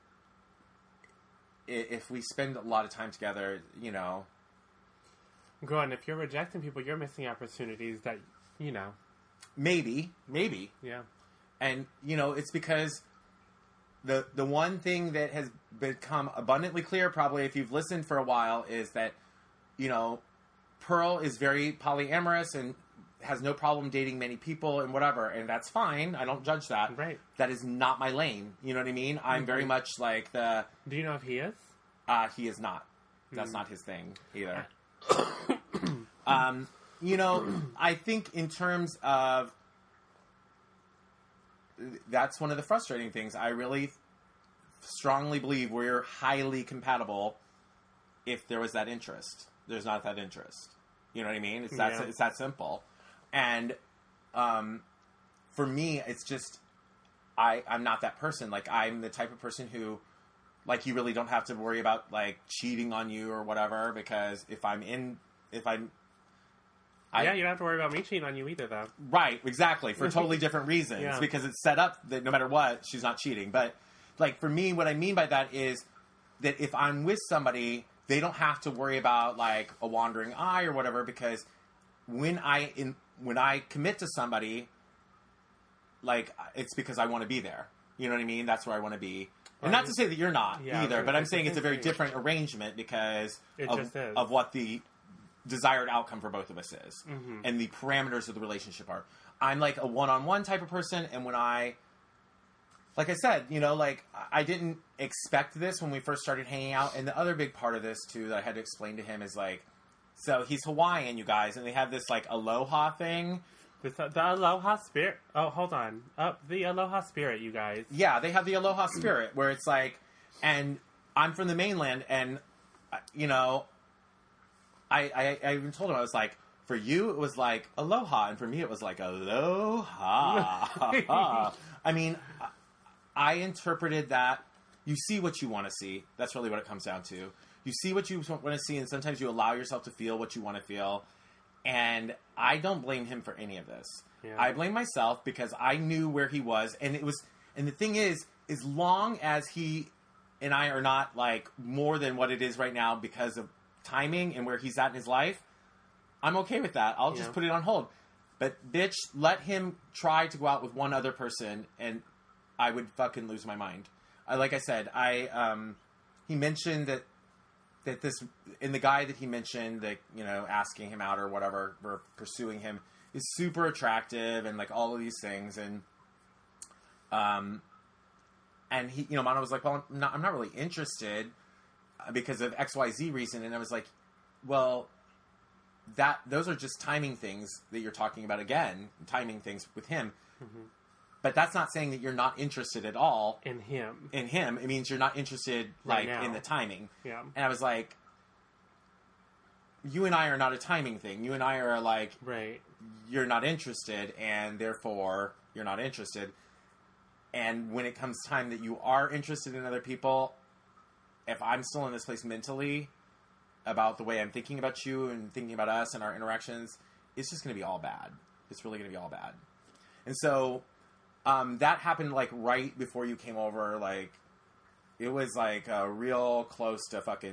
if we spend a lot of time together, you know... Go on, if you're rejecting people, you're missing opportunities that, you know... Maybe, maybe. Yeah. And, you know, it's because the the one thing that has become abundantly clear, probably if you've listened for a while, is that, you know, Pearl is very polyamorous and has no problem dating many people and whatever, and that's fine. I don't judge that. Right. That is not my lane. You know what I mean? I'm mm-hmm. very much like the... Do you know if he is? Uh, he is not. That's mm. not his thing, either. um, you know, I think in terms of... That's one of the frustrating things. I really strongly believe we're highly compatible if there was that interest. There's not that interest. You know what I mean? It's that, yeah. it's that simple. And um, for me, it's just, I, I'm not that person. Like, I'm the type of person who, like, you really don't have to worry about, like, cheating on you or whatever, because if I'm in, if I'm, I, yeah, you don't have to worry about me cheating on you either, though. Right, exactly, for totally different reasons. Yeah. Because it's set up that no matter what, she's not cheating. But, like, for me, what I mean by that is that if I'm with somebody, they don't have to worry about, like, a wandering eye or whatever, because when I in when I commit to somebody, like, it's because I want to be there. You know what I mean? That's where I want to be. And not to say that you're not yeah, either, but I'm it's saying it's a very different arrangement because it of, just is. of what the desired outcome for both of us is. Mm-hmm. And the parameters of the relationship are. I'm like a one-on-one type of person, and when I, like I said, you know, like, I didn't expect this when we first started hanging out, and the other big part of this, too, that I had to explain to him is, like, so he's Hawaiian, you guys, and they have this, like, aloha thing. This, uh, the aloha spirit. Oh, hold on. Oh, the aloha spirit, you guys. Yeah, they have the aloha spirit, where it's like, and I'm from the mainland, and, you know, I, I, I even told him, I was like, for you, it was like aloha, and for me, it was like aloha. I mean, I interpreted that, you see what you want to see. That's really what it comes down to. You see what you want to see, and sometimes you allow yourself to feel what you want to feel. And I don't blame him for any of this. Yeah. I blame myself because I knew where he was, and it was. And the thing is, as long as he and I are not like more than what it is right now because of timing and where he's at in his life, I'm okay with that. I'll just yeah. put it on hold. But bitch, let him try to go out with one other person, and I would fucking lose my mind. I, like I said, I um, he mentioned that. That this, and the guy that he mentioned, that, you know, asking him out or whatever, or pursuing him, is super attractive and, like, all of these things. And, um, and he, you know, Mana was like, well, I'm not, I'm not really interested because of X Y Z reason. And I was like, well, that, those are just timing things that you're talking about again, timing things with him. Mm-hmm. But that's not saying that you're not interested at all. In him. In him. It means you're not interested, right like, now. in the timing. Yeah. And I was like, you and I are not a timing thing. You and I are like, right. You're not interested, and therefore you're not interested. And when it comes time that you are interested in other people, if I'm still in this place mentally about the way I'm thinking about you and thinking about us and our interactions, it's just going to be all bad. It's really going to be all bad. And so... Um, that happened, like, right before you came over. Like, it was, like, uh, real close to fucking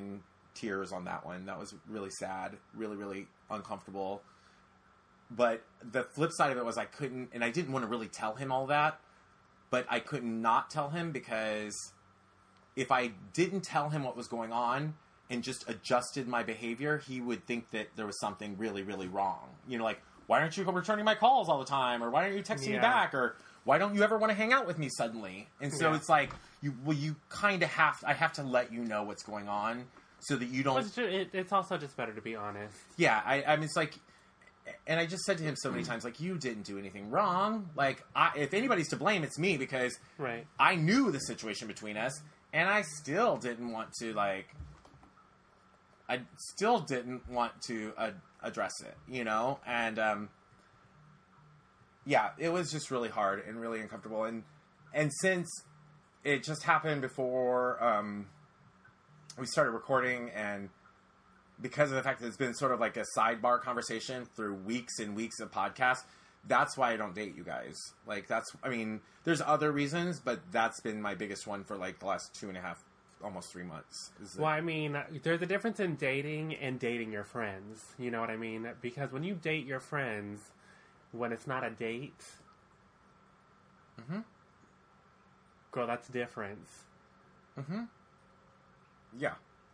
tears on that one. That was really sad, really, really uncomfortable. But the flip side of it was I couldn't, and I didn't want to really tell him all that, but I could not tell him because if I didn't tell him what was going on and just adjusted my behavior, he would think that there was something really, really wrong. You know, like, why aren't you returning my calls all the time? Or why aren't you texting Yeah. me back? Or why don't you ever want to hang out with me suddenly? And so Yeah. it's like, you well, you kind of have, I have to let you know what's going on so that you don't... Well, it's, ju- it, it's also just better to be honest. Yeah, I, I mean, it's like... And I just said to him so many times, like, you didn't do anything wrong. Like, I, if anybody's to blame, it's me because Right. I knew the situation between us, and I still didn't want to, like... I still didn't want to uh, address it, you know? And, um... yeah, it was just really hard and really uncomfortable. And and since it just happened before um, we started recording, and because of the fact that it's been sort of like a sidebar conversation through weeks and weeks of podcasts, that's why I don't date you guys. Like, that's, I mean, there's other reasons, but that's been my biggest one for like the last two and a half, almost three months. Is that- Well, I mean, there's a difference in dating and dating your friends. You know what I mean? Because when you date your friends, when it's not a date, Mhm. girl, that's different. Mm-hmm. Yeah.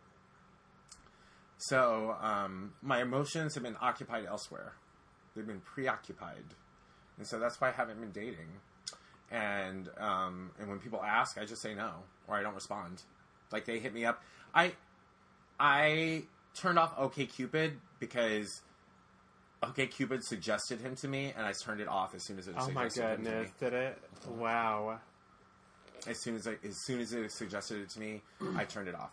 So, um, my emotions have been occupied elsewhere. They've been preoccupied. And so that's why I haven't been dating. And, um, and when people ask, I just say no, or I don't respond. Like, they hit me up. I, I turned off OkCupid because OkCupid suggested him to me, and I turned it off as soon as it Oh my suggested him to me. goodness, did it? Wow. As soon as I, as soon as it suggested it to me, I turned it off.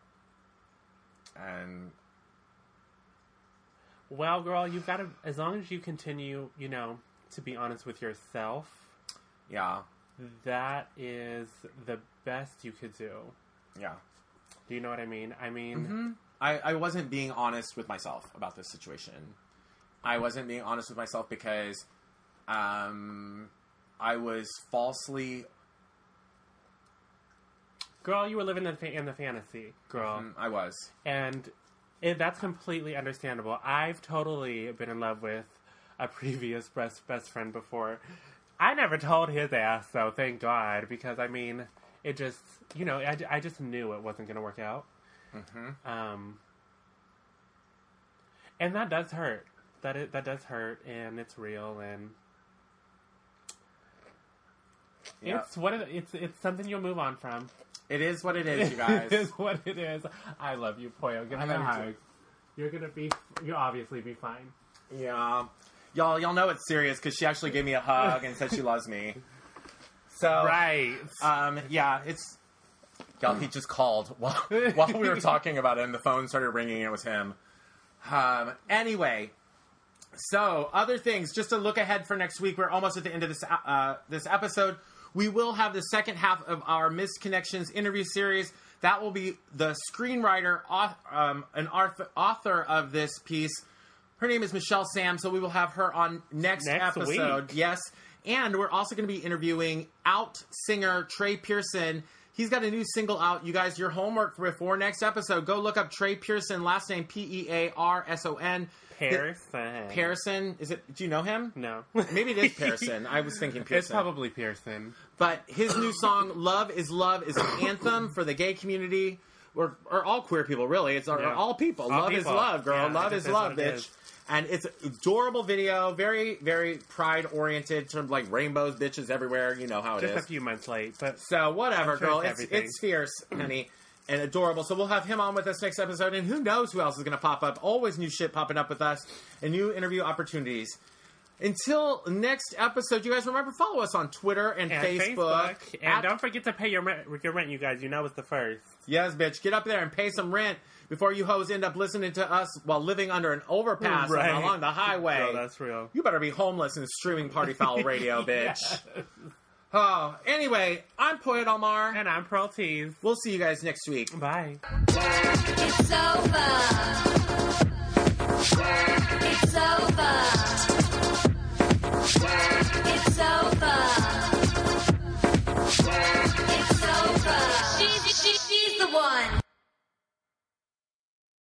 And Well, girl, you've got to, as long as you continue, you know, to be honest with yourself, yeah, that is the best you could do. yeah. Do you know what I mean? I mean, Mm-hmm. I, I wasn't being honest with myself about this situation. I wasn't being honest with myself because um, I was falsely... girl, you were living in the, in the fantasy, girl. Mm, I was. And it, that's completely understandable. I've totally been in love with a previous best best friend before. I never told his ass, so thank God, because, I mean, it just, you know, I, I just knew it wasn't going to work out. Mm-hmm. Um, and that does hurt. That it, that does hurt, and it's real, and Yeah. it's what it, it's it's something you'll move on from. It is what it is, you guys. It is what it is. I love you, Poyo. Give I me a love you hug. You're gonna be. You'll obviously be fine. Yeah. Y'all, y'all know it's serious because she actually gave me a hug and said she loves me. So, Right. um, yeah, it's... Y'all, he just called while, while we were talking about it, and the phone started ringing, and it was him. Um, anyway, so, other things, just to look ahead for next week, we're almost at the end of this uh, this episode. We will have the second half of our Missed Connections interview series. That will be the screenwriter, author, um, an author of this piece. Her name is Michelle Sam, so we will have her on next, Next episode. week. Yes. And we're also going to be interviewing out singer Trey Pearson. He's got a new single out. You guys, your homework for before next episode, go look up Trey Pearson, last name P E A R S O N. Pearson. Pearson, is it? Do you know him? No. Maybe it is Pearson. I was thinking Pearson. It's probably Pearson. But his new song, Love is Love, is an anthem for the gay community, or, or all queer people, really. It's or, Yeah. or all people. All love is people. love, girl. Yeah, love it is just is love, what it bitch. is. And it's an adorable video, very, very pride-oriented, sort of like rainbows, bitches everywhere. You know how it is. Just a few months late, but So, whatever, I'm sure girl. it's It's, everything. it's fierce, honey, and adorable. So we'll have him on with us next episode, and who knows who else is going to pop up. Always new shit popping up with us, and new interview opportunities. Until next episode, you guys remember, follow us on Twitter and, and Facebook. Facebook. And At- don't forget to pay your rent, your rent, you guys. You know it's the first. Yes, bitch. Get up there and pay some rent before you hoes end up listening to us while living under an overpass Right. along the highway. Girl, that's real. You better be homeless and streaming Party Foul Radio, bitch. Oh, anyway, I'm Poet Almar. And I'm Pearl Tees. We'll see you guys next week. Bye. It's over. It's over.